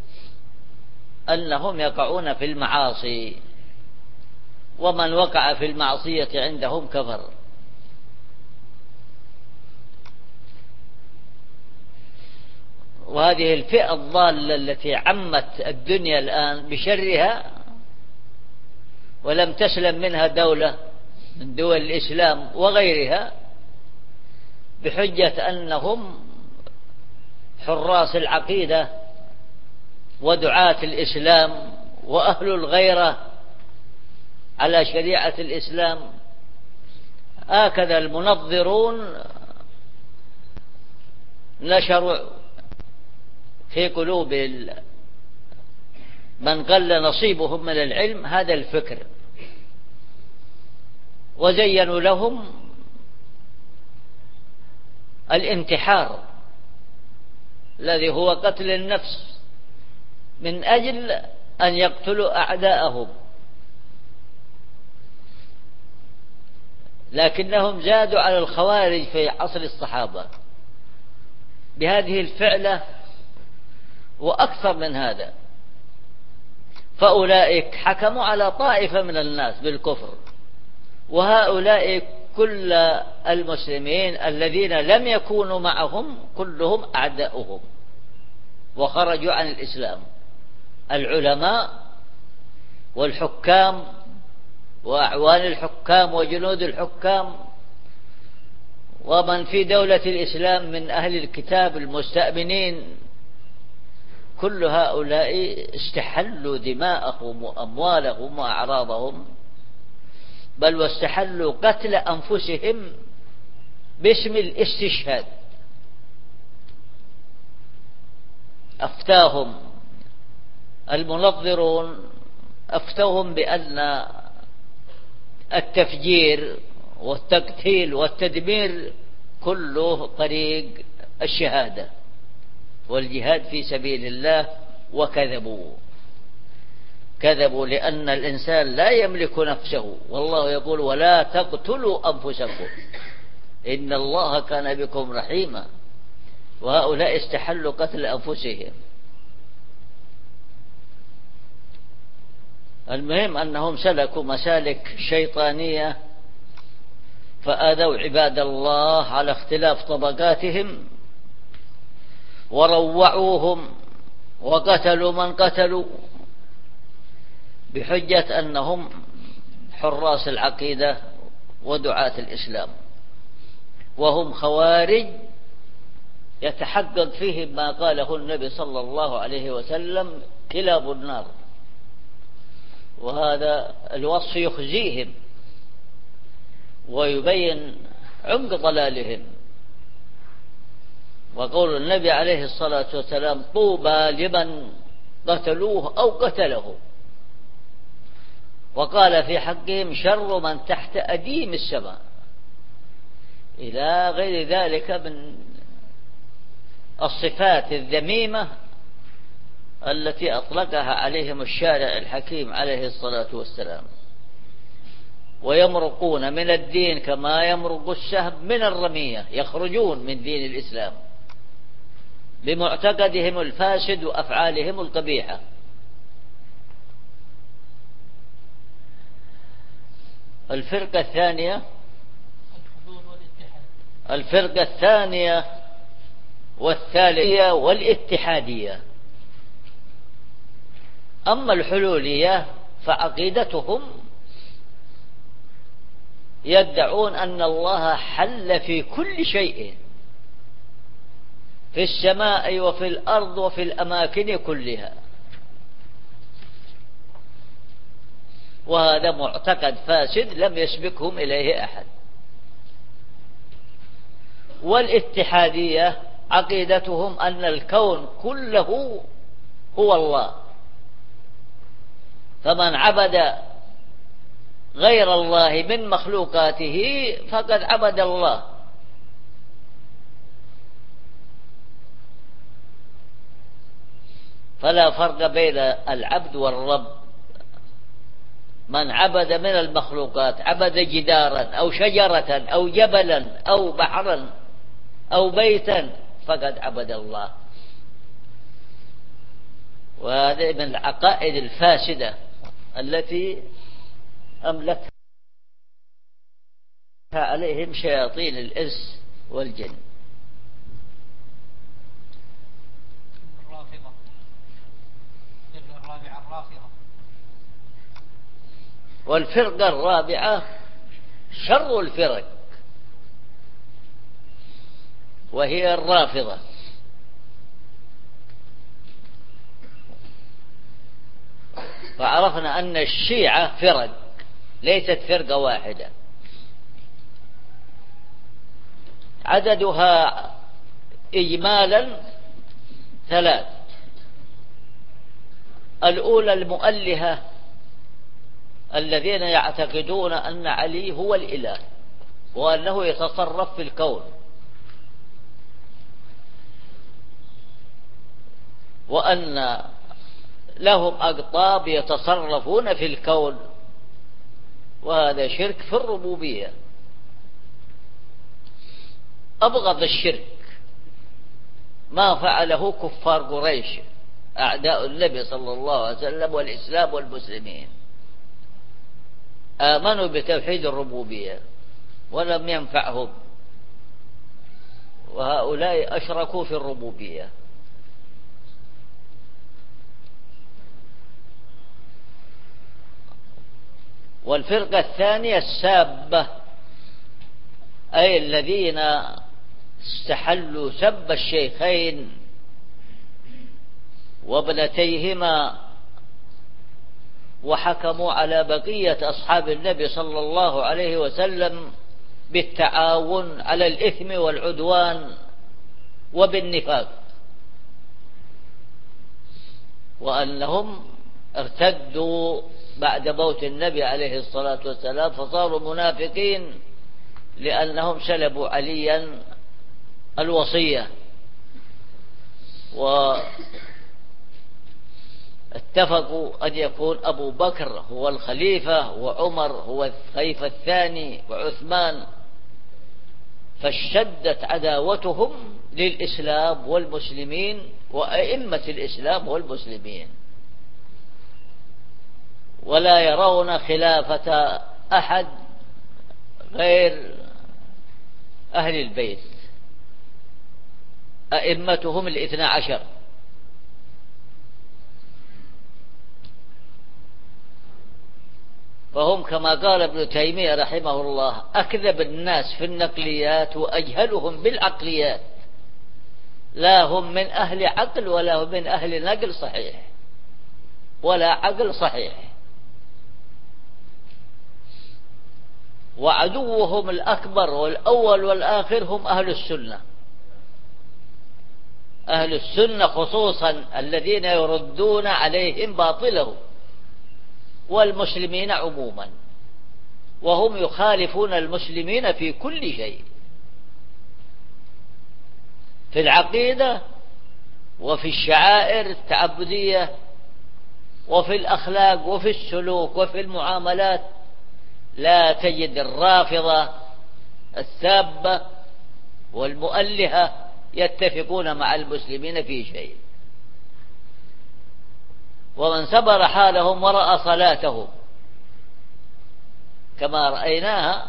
أنهم يقعون في المعاصي، ومن وقع في المعصية عندهم كفر. وهذه الفئة الضالة التي عمت الدنيا الآن بشرها ولم تسلم منها دولة من دول الإسلام وغيرها، بحجة أنهم حراس العقيدة ودعاة الإسلام وأهل الغيرة على شريعة الإسلام، هكذا المنظرون نشروا في قلوب من قل نصيبهم من العلم هذا الفكر، وزينوا لهم الانتحار الذي هو قتل النفس من أجل أن يقتلوا أعداءهم، لكنهم زادوا على الخوارج في عصر الصحابة بهذه الفعلة وأكثر من هذا. فأولئك حكموا على طائفة من الناس بالكفر، وهؤلاء كل المسلمين الذين لم يكونوا معهم كلهم أعداؤهم وخرجوا عن الإسلام، العلماء والحكام وأعوان الحكام وجنود الحكام ومن في دولة الإسلام من أهل الكتاب المستأمنين، كل هؤلاء استحلوا دماءهم وأموالهم وأعراضهم، بل واستحلوا قتل أنفسهم باسم الاستشهاد. أفتاهم المنظرون، أفتوهم بأن التفجير والتقتيل والتدمير كله طريق الشهادة والجهاد في سبيل الله، كذبوا لأن الإنسان لا يملك نفسه، والله يقول ولا تقتلوا أنفسكم إن الله كان بكم رحيما، وهؤلاء استحلوا قتل أنفسهم. المهم أنهم سلكوا مسالك شيطانية فآذوا عباد الله على اختلاف طبقاتهم وروعوهم وقتلوا من قتلوا بحجة أنهم حراس العقيدة ودعاة الإسلام، وهم خوارج يتحقق فيهم ما قاله النبي صلى الله عليه وسلم كلاب النار، وهذا الوصف يخزيهم ويبين عمق ضلالهم. وقول النبي عليه الصلاة والسلام طوبى لمن قتلوه أو قتله، وقال في حقهم شر من تحت أديم السماء، إلى غير ذلك من الصفات الذميمة التي أطلقها عليهم الشارع الحكيم عليه الصلاة والسلام. ويمرقون من الدين كما يمرق السهم من الرمية، يخرجون من دين الإسلام بمعتقدهم الفاسد وأفعالهم القبيحة. الفرقة الثانية والثالثية والاتحادية. أما الحلولية فعقيدتهم يدعون أن الله حل في كل شيء في السماء وفي الأرض وفي الأماكن كلها، وهذا معتقد فاسد لم يسبقهم إليه أحد. والاتحادية عقيدتهم أن الكون كله هو الله، فمن عبد غير الله من مخلوقاته فقد عبد الله. فلا فرق بين العبد والرب. من عبد من المخلوقات، عبد جدارا أو شجرة أو جبلا أو بحرا أو بيتا، فقد عبد الله. وهذا من العقائد الفاسدة التي أملكها عليهم شياطين الإنس والجن. والفرقة الرابعة شر الفرق، وهي الرافضة. فعرفنا أن الشيعة فرق، ليست فرقة واحدة، عددها إجمالا 3. الأولى المؤلهة الذين يعتقدون أن علي هو الإله وأنه يتصرف في الكون، وأن لهم أقطاب يتصرفون في الكون، وهذا شرك في الربوبية. أبغض الشرك ما فعله كفار قريش أعداء النبي صلى الله عليه وسلم والإسلام والمسلمين. آمنوا بتوحيد الربوبية ولم ينفعهم، وهؤلاء أشركوا في الربوبية. والفرقة الثانية السابة، أي الذين استحلوا سب الشيخين وابنتيهما، وحكموا على بقية أصحاب النبي صلى الله عليه وسلم بالتعاون على الإثم والعدوان وبالنفاق، وأنهم ارتدوا بعد موت النبي عليه الصلاة والسلام فصاروا منافقين، لأنهم سلبوا عليا الوصية، واتفقوا أن يكون أبو بكر هو الخليفة وعمر هو الخليفة الثاني وعثمان، فاشتدت عداوتهم للإسلام والمسلمين وأئمة الإسلام والمسلمين، ولا يرون خلافة أحد غير أهل البيت أئمتهم 12. فهم كما قال ابن تيمية رحمه الله أكذب الناس في النقليات وأجهلهم بالعقليات، لا هم من أهل عقل ولا هم من أهل نقل صحيح ولا عقل صحيح. وعدوهم الأكبر والأول والآخر هم أهل السنة، أهل السنة خصوصا الذين يردون عليهم باطله، والمسلمين عموما، وهم يخالفون المسلمين في كل شيء، في العقيدة وفي الشعائر التعبدية وفي الأخلاق وفي السلوك وفي المعاملات. لا تجد الرافضة السابة والمؤلهة يتفقون مع المسلمين في شيء. ومن سبر حالهم ورأى صلاتهم كما رأيناها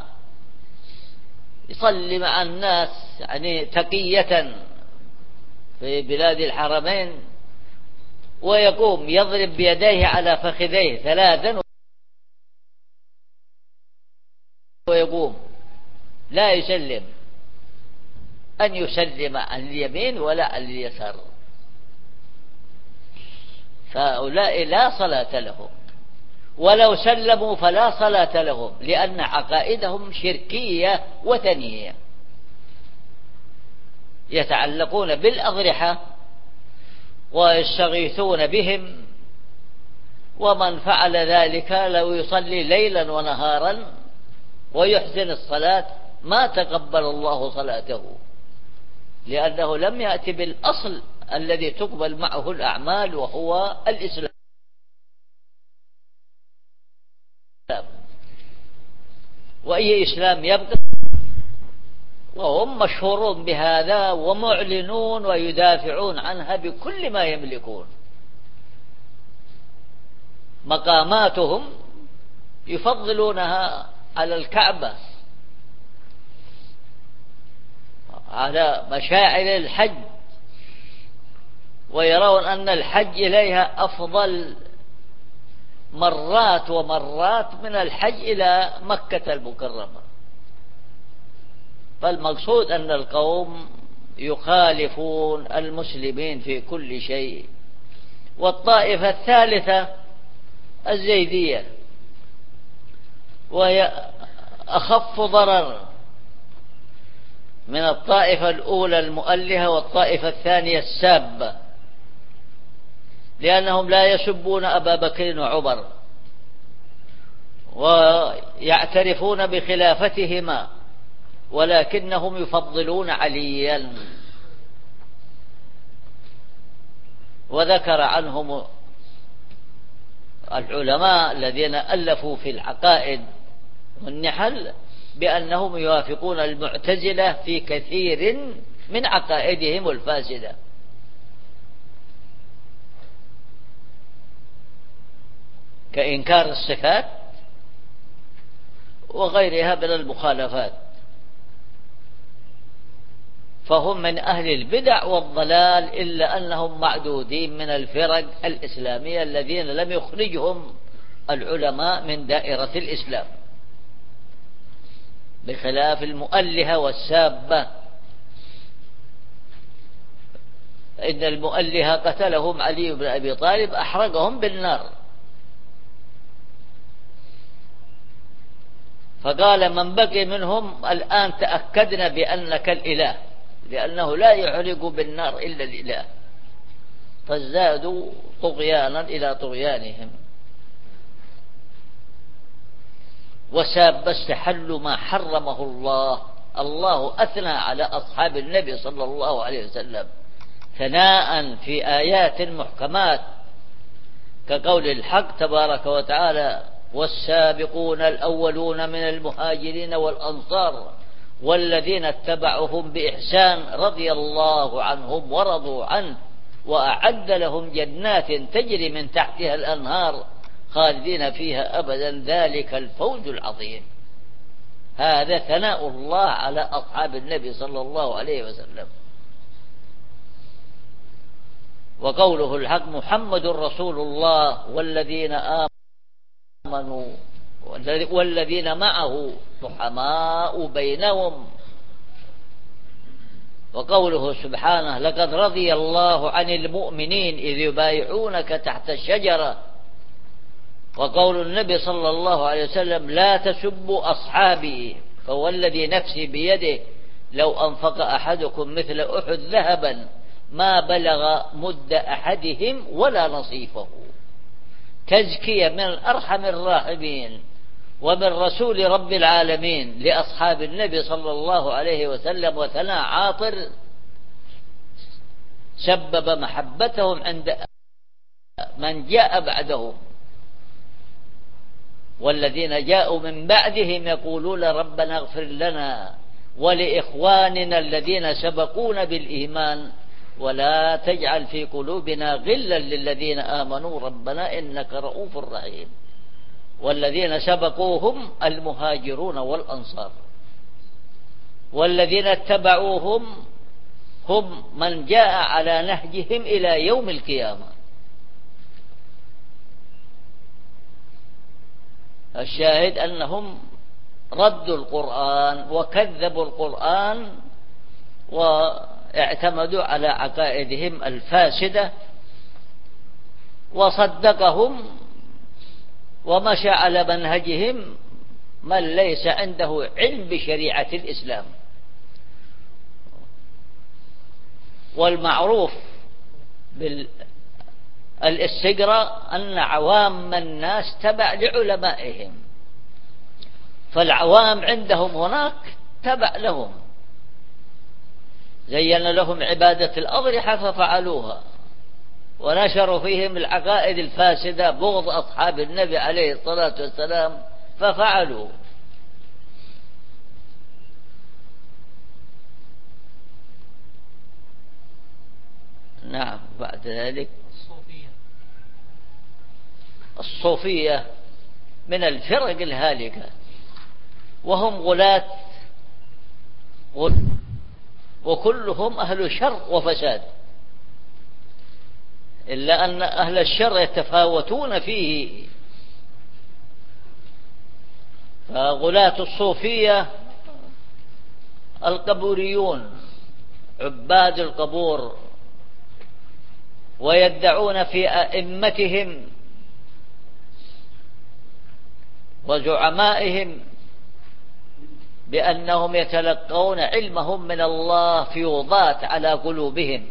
يصلي مع الناس يعني تقية في بلاد الحرمين، ويقوم يضرب بيديه على فخذيه 3 لا يسلم، أن يسلم عن اليمين ولا عن اليسار، فهؤلاء لا صلاة لهم، ولو سلموا فلا صلاة لهم، لأن عقائدهم شركية وثنية، يتعلقون بالأضرحة ويستغيثون بهم، ومن فعل ذلك لو يصلي ليلا ونهارا ويحسن الصلاة ما تقبل الله صلاته، لأنه لم يأتي بالأصل الذي تقبل معه الأعمال وهو الإسلام. وأي إسلام يبقى؟ وهم مشهورون بهذا ومعلنون ويدافعون عنها بكل ما يملكون. مقاماتهم يفضلونها على الكعبة، على مشاعر الحج، ويرون أن الحج إليها أفضل مرات ومرات من الحج إلى مكة المكرمة. فالمقصود أن القوم يخالفون المسلمين في كل شيء. والطائفة الثالثة الزيدية، وهي أخف ضرر من الطائفة الأولى المؤلهة والطائفة الثانية السابة، لأنهم لا يسبون أبا بكر وعمر ويعترفون بخلافتهما، ولكنهم يفضلون عليا. وذكر عنهم العلماء الذين ألفوا في العقائد والنحل بأنهم يوافقون المعتزلة في كثير من عقائدهم الفاسدة، كإنكار الصفات وغيرها من المخالفات، فهم من أهل البدع والضلال، إلا أنهم معدودين من الفرق الإسلامية الذين لم يخرجهم العلماء من دائرة الإسلام، بخلاف المؤلهة والسابة. إن المؤلهة قتلهم علي بن أبي طالب، أحرقهم بالنار، فقال من بقي منهم الآن تأكدنا بأنك الإله، لأنه لا يحرق بالنار إلا الإله، فازدادوا طغيانا إلى طغيانهم. وساب استحلوا ما حرمه الله. الله أثنى على أصحاب النبي صلى الله عليه وسلم ثناء في آيات محكمات، كقول الحق تبارك وتعالى: والسابقون الأولون من المهاجرين والأنصار والذين اتبعهم بإحسان رضي الله عنهم ورضوا عنه وأعد لهم جنات تجري من تحتها الأنهار خالدين فيها أبدا ذلك الفوز العظيم. هذا ثناء الله على أصحاب النبي صلى الله عليه وسلم. وقوله الحق: محمد رسول الله والذين آمنوا والذين معه رحماء بينهم. وقوله سبحانه: لقد رضي الله عن المؤمنين إذ يبايعونك تحت الشجرة. وقول النبي صلى الله عليه وسلم: لا تسبوا أصحابي فوالذي نفسي بيده لو أنفق أحدكم مثل أحد ذهبا ما بلغ مد أحدهم ولا نصيفه. تزكية من الأرحم الراحمين ومن رسول رب العالمين لأصحاب النبي صلى الله عليه وسلم، وثناء عاطر سبب محبتهم عند من جاء بعدهم. والذين جاءوا من بعدهم يقولون ربنا اغفر لنا ولإخواننا الذين سبقونا بالإيمان ولا تجعل في قلوبنا غلا للذين آمنوا ربنا إنك رؤوف رحيم. والذين سبقوهم المهاجرون والأنصار، والذين اتبعوهم هم من جاء على نهجهم إلى يوم القيامة. الشاهد أنهم ردوا القرآن وكذبوا القرآن واعتمدوا على عقائدهم الفاسدة، وصدقهم ومشى على منهجهم من ليس عنده علم بشريعة الإسلام. والمعروف بالاستقراء أن عوام الناس تبع لعلمائهم، فالعوام عندهم هناك تبع لهم، زين لهم عبادة الأضرحة ففعلوها، ونشروا فيهم العقائد الفاسدة بغض أصحاب النبي عليه الصلاة والسلام ففعلوا. نعم. بعد ذلك الصوفية من الفرق الهالكة، وهم غلاة وكلهم أهل شر وفساد، إلا أن أهل الشر يتفاوتون فيه. فغلاة الصوفية القبوريون عباد القبور، ويدعون في أئمتهم وزعمائهم بأنهم يتلقون علمهم من الله فيوضات على قلوبهم،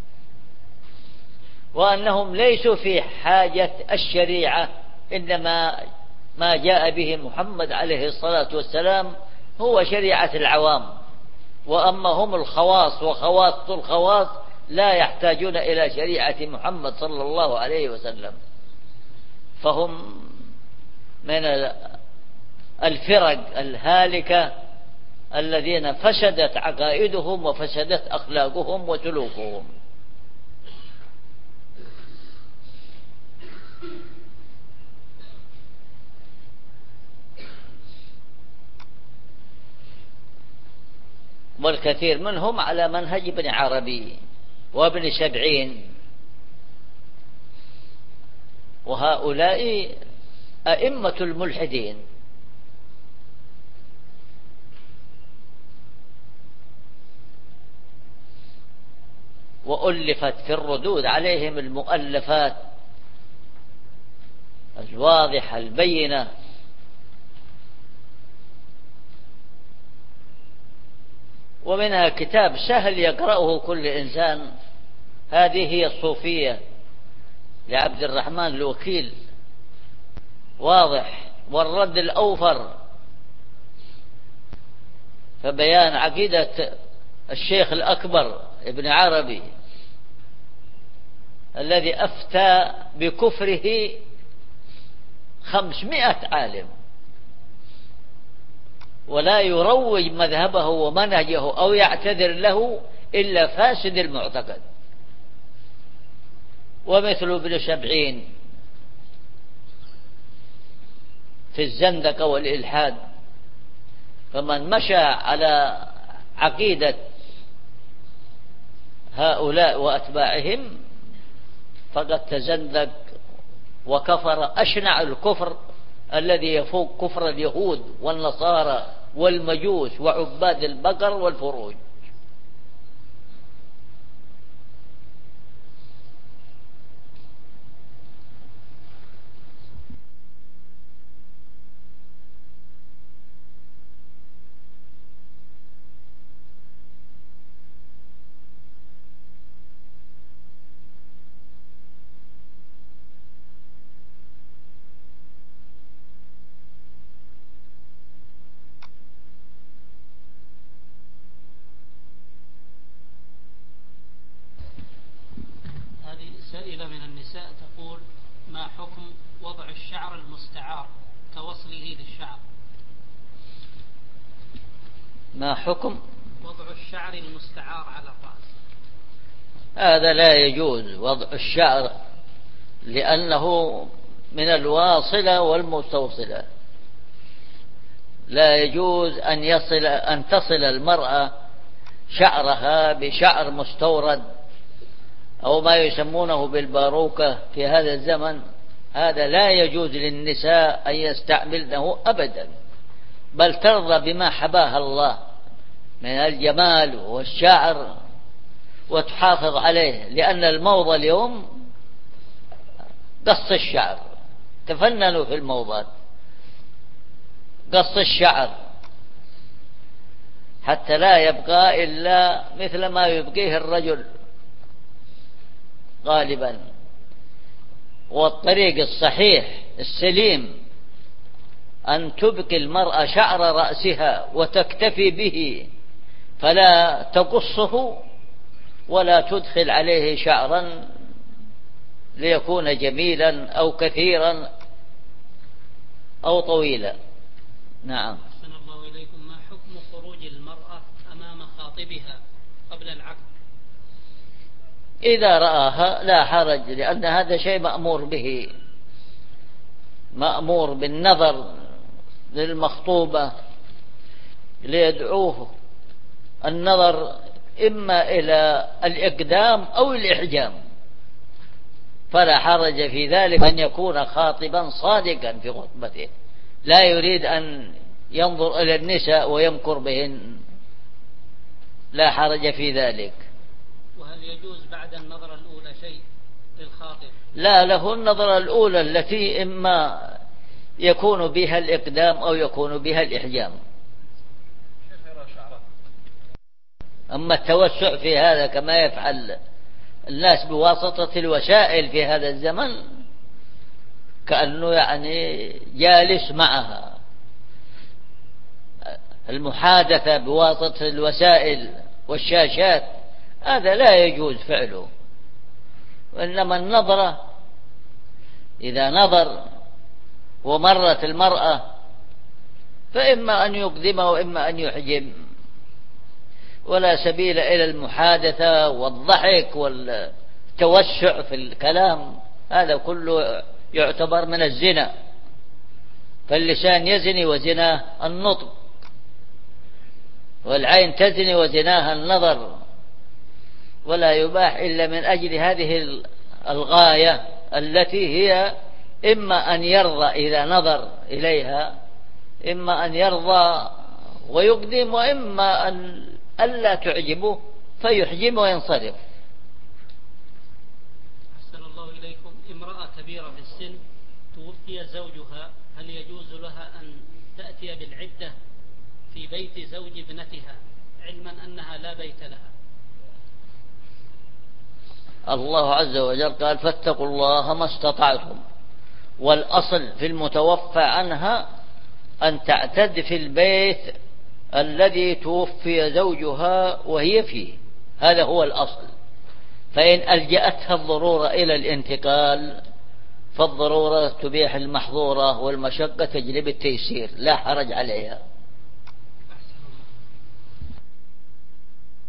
وأنهم ليسوا في حاجة الشريعة، إنما ما جاء به محمد عليه الصلاة والسلام هو شريعة العوام، وأما هم الخواص وخواص الخواص لا يحتاجون إلى شريعة محمد صلى الله عليه وسلم. فهم من الفرق الهالكة الذين فسدت عقائدهم وفسدت أخلاقهم وسلوكهم. والكثير منهم على منهج ابن عربي وابن سبعين، وهؤلاء أئمة الملحدين. وألفت في الردود عليهم المؤلفات الواضحة البينة، ومنها كتاب سهل يقرأه كل إنسان، هذه هي الصوفية لعبد الرحمن الوكيل، واضح. والرد الأوفر فبيان عقيدة الشيخ الأكبر ابن عربي الذي أفتى بكفره 500 عالم، ولا يروج مذهبه ومنهجه أو يعتذر له إلا فاسد المعتقد. ومثل ابن سبعين في الزندقة والإلحاد، فمن مشى على عقيدة هؤلاء وأتباعهم فقد تزندق وكفر أشنع الكفر الذي يفوق كفر اليهود والنصارى والمجوس وعباد البقر والفروج. سائلة من النساء تقول: ما حكم وضع الشعر المستعار كوصله للشعر؟ ما حكم وضع الشعر المستعار على الرأس؟ هذا لا يجوز وضع الشعر، لأنه من الواصلة والمستوصلة. لا يجوز أن تصل المرأة شعرها بشعر مستورد أو ما يسمونه بالباروكة في هذا الزمن. هذا لا يجوز للنساء أن يستعملنه أبدا، بل ترضى بما حباها الله من الجمال والشعر وتحافظ عليه، لأن الموضة اليوم قص الشعر، تفننوا في الموضات، قص الشعر حتى لا يبقى إلا مثل ما يبقيه الرجل غالبا. والطريق الصحيح السليم أن تبقي المرأة شعر رأسها وتكتفي به، فلا تقصه ولا تدخل عليه شعرا ليكون جميلا أو كثيرا أو طويلا. نعم. أحسن الله إليكم. ما حكم خروج المرأة أمام خاطبها قبل العقد؟ إذا رآها لا حرج، لأن هذا شيء مأمور به، مأمور بالنظر للمخطوبة ليدعوه النظر إما إلى الإقدام أو الإحجام، فلا حرج في ذلك أن يكون خاطبا صادقا في خطبته، لا يريد أن ينظر إلى النساء ويمكر بهن، لا حرج في ذلك. وهل يجوز بعد النظرة الأولى شيء للخاطب؟ لا، له النظرة الأولى التي إما يكون بها الإقدام أو يكون بها الإحجام. أما التوسع في هذا كما يفعل الناس بواسطة الوسائل في هذا الزمن، كأنه يعني جالس معها، المحادثة بواسطة الوسائل والشاشات، هذا لا يجوز فعله. وإنما النظرة إذا نظر ومرت المرأة فإما أن يقدم وإما أن يحجم، ولا سبيل إلى المحادثة والضحك والتوسع في الكلام، هذا كله يعتبر من الزنا، فاللسان يزني وزناه النطق، والعين تزني وزناها النظر، ولا يباح إلا من أجل هذه الغاية التي هي إما أن يرضى إذا نظر إليها، إما أن يرضى ويقدم، وإما أن ألا تعجبه فيحجم وينصرف. أحسن الله إليكم. امرأة كبيرة في السن توفي زوجها، هل يجوز لها أن تأتي بالعدة في بيت زوج ابنتها علما أنها لا بيت لها؟ الله عز وجل قال: فاتقوا الله ما استطعتم، والأصل في المتوفى عنها أن تعتد في البيت الذي توفي زوجها وهي فيه، هذا هو الأصل. فإن ألجأتها الضرورة إلى الانتقال فالضرورة تبيح المحظورة، والمشقة تجلب التيسير، لا حرج عليها.